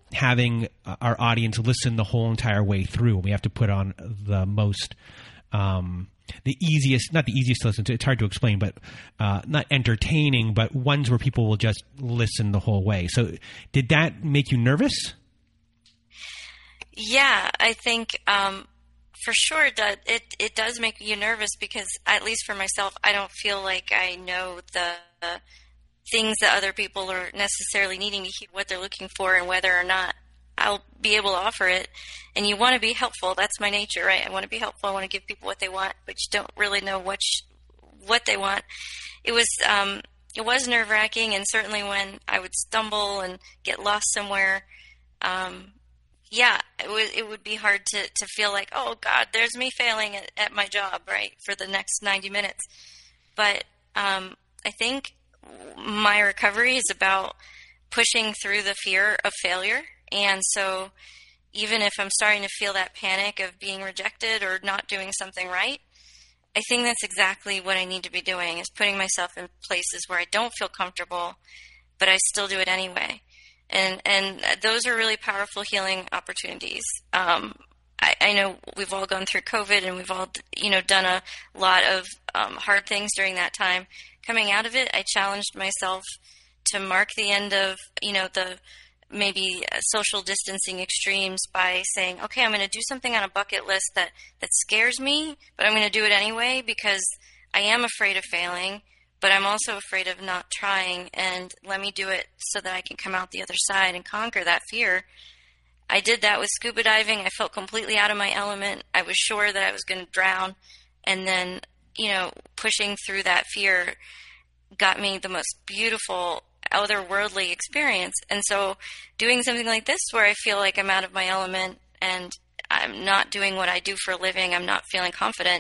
having our audience listen the whole entire way through. We have to put on the most, um, the easiest, not the easiest to listen to, it's hard to explain, but uh, not entertaining, but ones where people will just listen the whole way. So did that make you nervous? Yeah, I think um, for sure it does, it, it does make you nervous because, at least for myself, I don't feel like I know the uh, things that other people are necessarily needing to hear, what they're looking for, and whether or not I'll be able to offer it. And you want to be helpful. That's my nature, right? I want to be helpful. I want to give people what they want, but you don't really know what sh- what they want. It was um, it was nerve-wracking, and certainly when I would stumble and get lost somewhere, um, yeah, it would it would be hard to, to feel like, oh, God, there's me failing at, at my job, right, for the next ninety minutes. But um, I think my recovery is about pushing through the fear of failure. And so even if I'm starting to feel that panic of being rejected or not doing something right, I think that's exactly what I need to be doing, is putting myself in places where I don't feel comfortable, but I still do it anyway. And and those are really powerful healing opportunities. Um, I, I know we've all gone through COVID, and we've all, you know, done a lot of um, hard things during that time. Coming out of it, I challenged myself to mark the end of, you know, the maybe uh, social distancing extremes by saying, okay, I'm going to do something on a bucket list that, that scares me, but I'm going to do it anyway because I am afraid of failing, but I'm also afraid of not trying, and let me do it so that I can come out the other side and conquer that fear. I did that with scuba diving. I felt completely out of my element. I was sure that I was going to drown, and then, you know, pushing through that fear got me the most beautiful otherworldly experience. And so doing something like this where I feel like I'm out of my element and I'm not doing what I do for a living, I'm not feeling confident,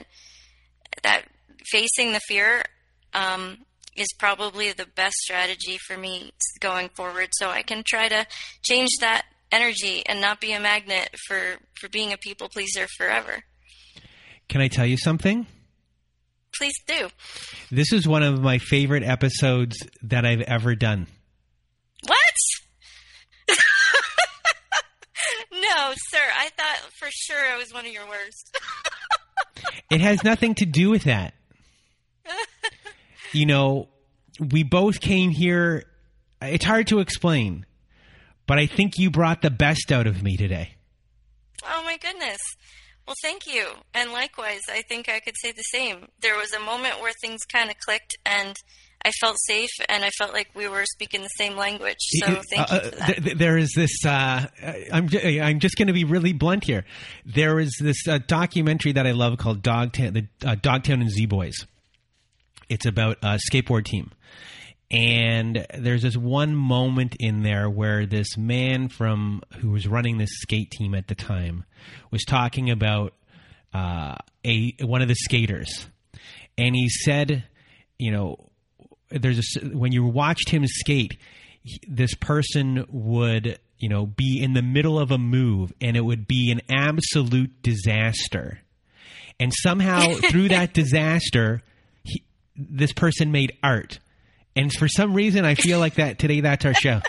that facing the fear um, is probably the best strategy for me going forward, so I can try to change that energy and not be a magnet for, for being a people pleaser forever. Can I tell you something? Please do. This is one of my favorite episodes that I've ever done. What? No, sir. I thought for sure I was one of your worst. It has nothing to do with that. You know, we both came here. It's hard to explain, but I think you brought the best out of me today. Oh, my goodness. Well, thank you. And likewise, I think I could say the same. There was a moment where things kind of clicked, and I felt safe, and I felt like we were speaking the same language. So thank uh, you for that. Th- th- there is this, uh, I'm, j- I'm just going to be really blunt here. There is this uh, documentary that I love called Dogtown, the uh, Dogtown and Z-Boys. It's about a skateboard team. And there's this one moment in there where this man from who was running this skate team at the time was talking about uh, a one of the skaters, and he said, you know, there's a, when you watched him skate, he, this person would, you know, be in the middle of a move, and it would be an absolute disaster, and somehow through that disaster, he, this person made art. And for some reason, I feel like that today, that's our show.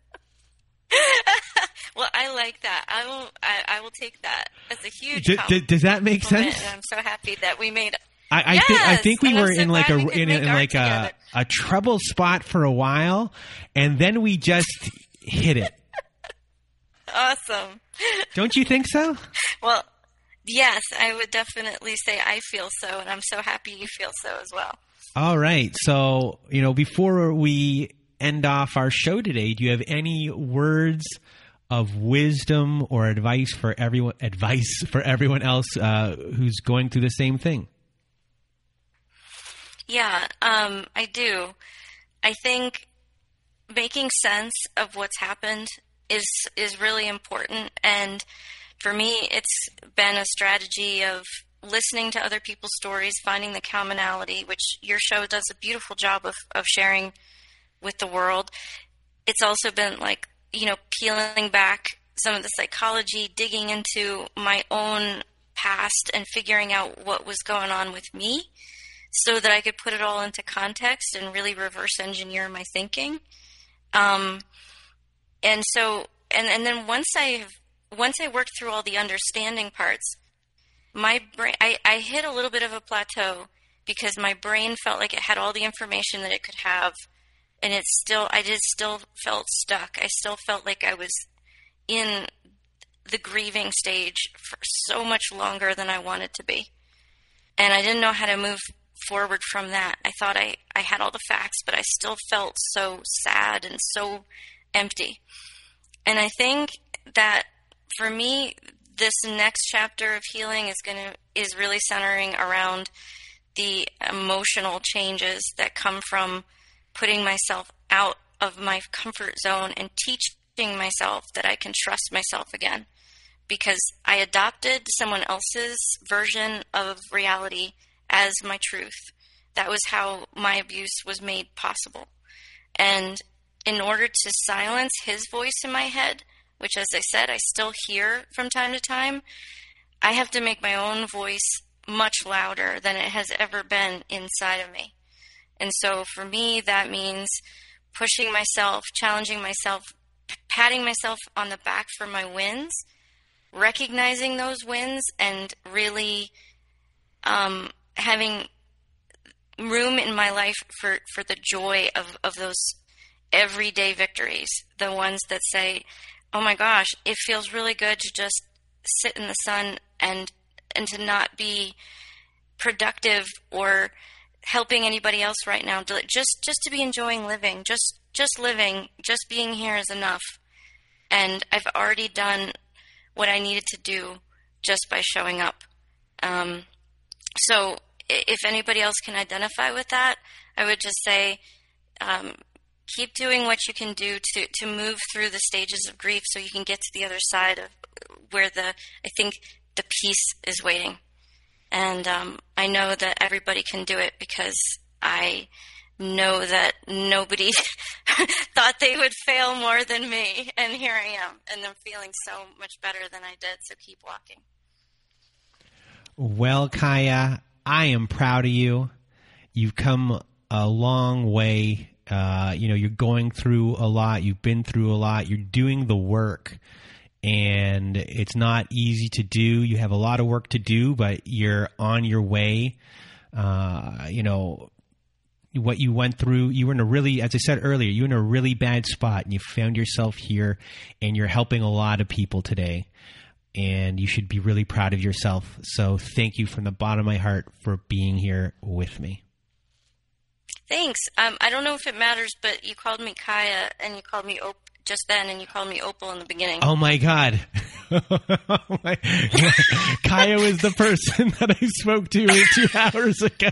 Well, I like that. I will I, I will take that as a huge D- d- Does that make sense? And I'm so happy that we made it. I, I, yes! think, I think we and were so in like a we in, in like a, a trouble spot for a while, and then we just hit it. Awesome. Don't you think so? Well, yes, I would definitely say I feel so, and I'm so happy you feel so as well. All right. So, you know, before we end off our show today, do you have any words of wisdom or advice for everyone advice for everyone else uh, who's going through the same thing? Yeah, um, I do. I think making sense of what's happened is is really important, and for me, it's been a strategy of listening to other people's stories, finding the commonality, which your show does a beautiful job of, of sharing with the world. It's also been like, you know, peeling back some of the psychology, digging into my own past and figuring out what was going on with me so that I could put it all into context and really reverse engineer my thinking. Um, and so and, and then once I once I worked through all the understanding parts, my brain, I, I hit a little bit of a plateau because my brain felt like it had all the information that it could have, and it still, I just still felt stuck. I still felt like I was in the grieving stage for so much longer than I wanted to be. And I didn't know how to move forward from that. I thought I, I had all the facts, but I still felt so sad and so empty. And I think that for me, this next chapter of healing is going to is really centering around the emotional changes that come from putting myself out of my comfort zone and teaching myself that I can trust myself again. Because I adopted someone else's version of reality as my truth. That was how my abuse was made possible. And in order to silence his voice in my head, which, as I said, I still hear from time to time, I have to make my own voice much louder than it has ever been inside of me. And so for me, that means pushing myself, challenging myself, p- patting myself on the back for my wins, recognizing those wins, and really um, having room in my life for, for the joy of, of those everyday victories, the ones that say, oh my gosh, it feels really good to just sit in the sun and and to not be productive or helping anybody else right now. Just just to be enjoying living, just just living, just being here is enough. And I've already done what I needed to do just by showing up. Um, so if anybody else can identify with that, I would just say, um, keep doing what you can do to, to move through the stages of grief so you can get to the other side of where the, I think the peace is waiting. And um, I know that everybody can do it because I know that nobody thought they would fail more than me. And here I am, and I'm feeling so much better than I did, so keep walking. Well, Kaya, I am proud of you. You've come a long way. Uh, you know, you're going through a lot. You've been through a lot. You're doing the work, and it's not easy to do. You have a lot of work to do, but you're on your way. Uh, you know, what you went through, you were in a really, as I said earlier, you were in a really bad spot, and you found yourself here, and you're helping a lot of people today, and you should be really proud of yourself. So thank you from the bottom of my heart for being here with me. Thanks. Um, I don't know if it matters, but you called me Kaya, and you called me Op- just then, and you called me Opal in the beginning. Oh, my God. oh my, Kaya was the person that I spoke to two hours ago.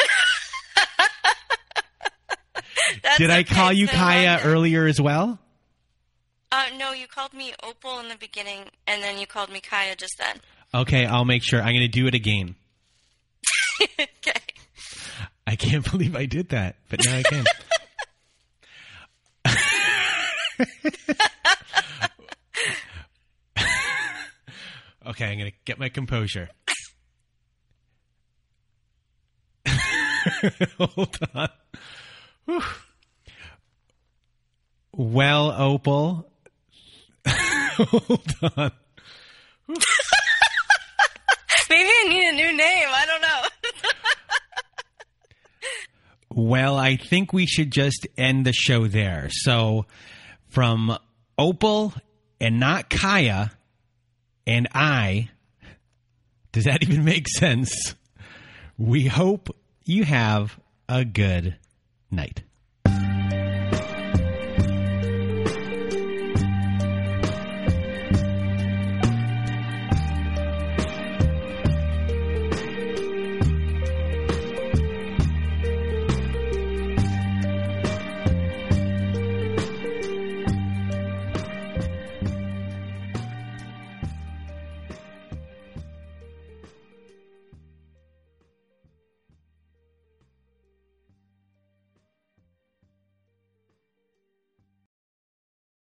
Did I okay, call you so Kaya earlier as well? Uh, no, you called me Opal in the beginning, and then you called me Kaya just then. Okay, I'll make sure. I'm going to do it again. Okay. I can't believe I did that, but now I can. Okay, I'm going to get my composure. Hold on. Whew. Well, Opal. Hold on. Maybe I need a new name. I don't know. Well, I think we should just end the show there. So from Opal and not Kaya and I, does that even make sense? We hope you have a good night.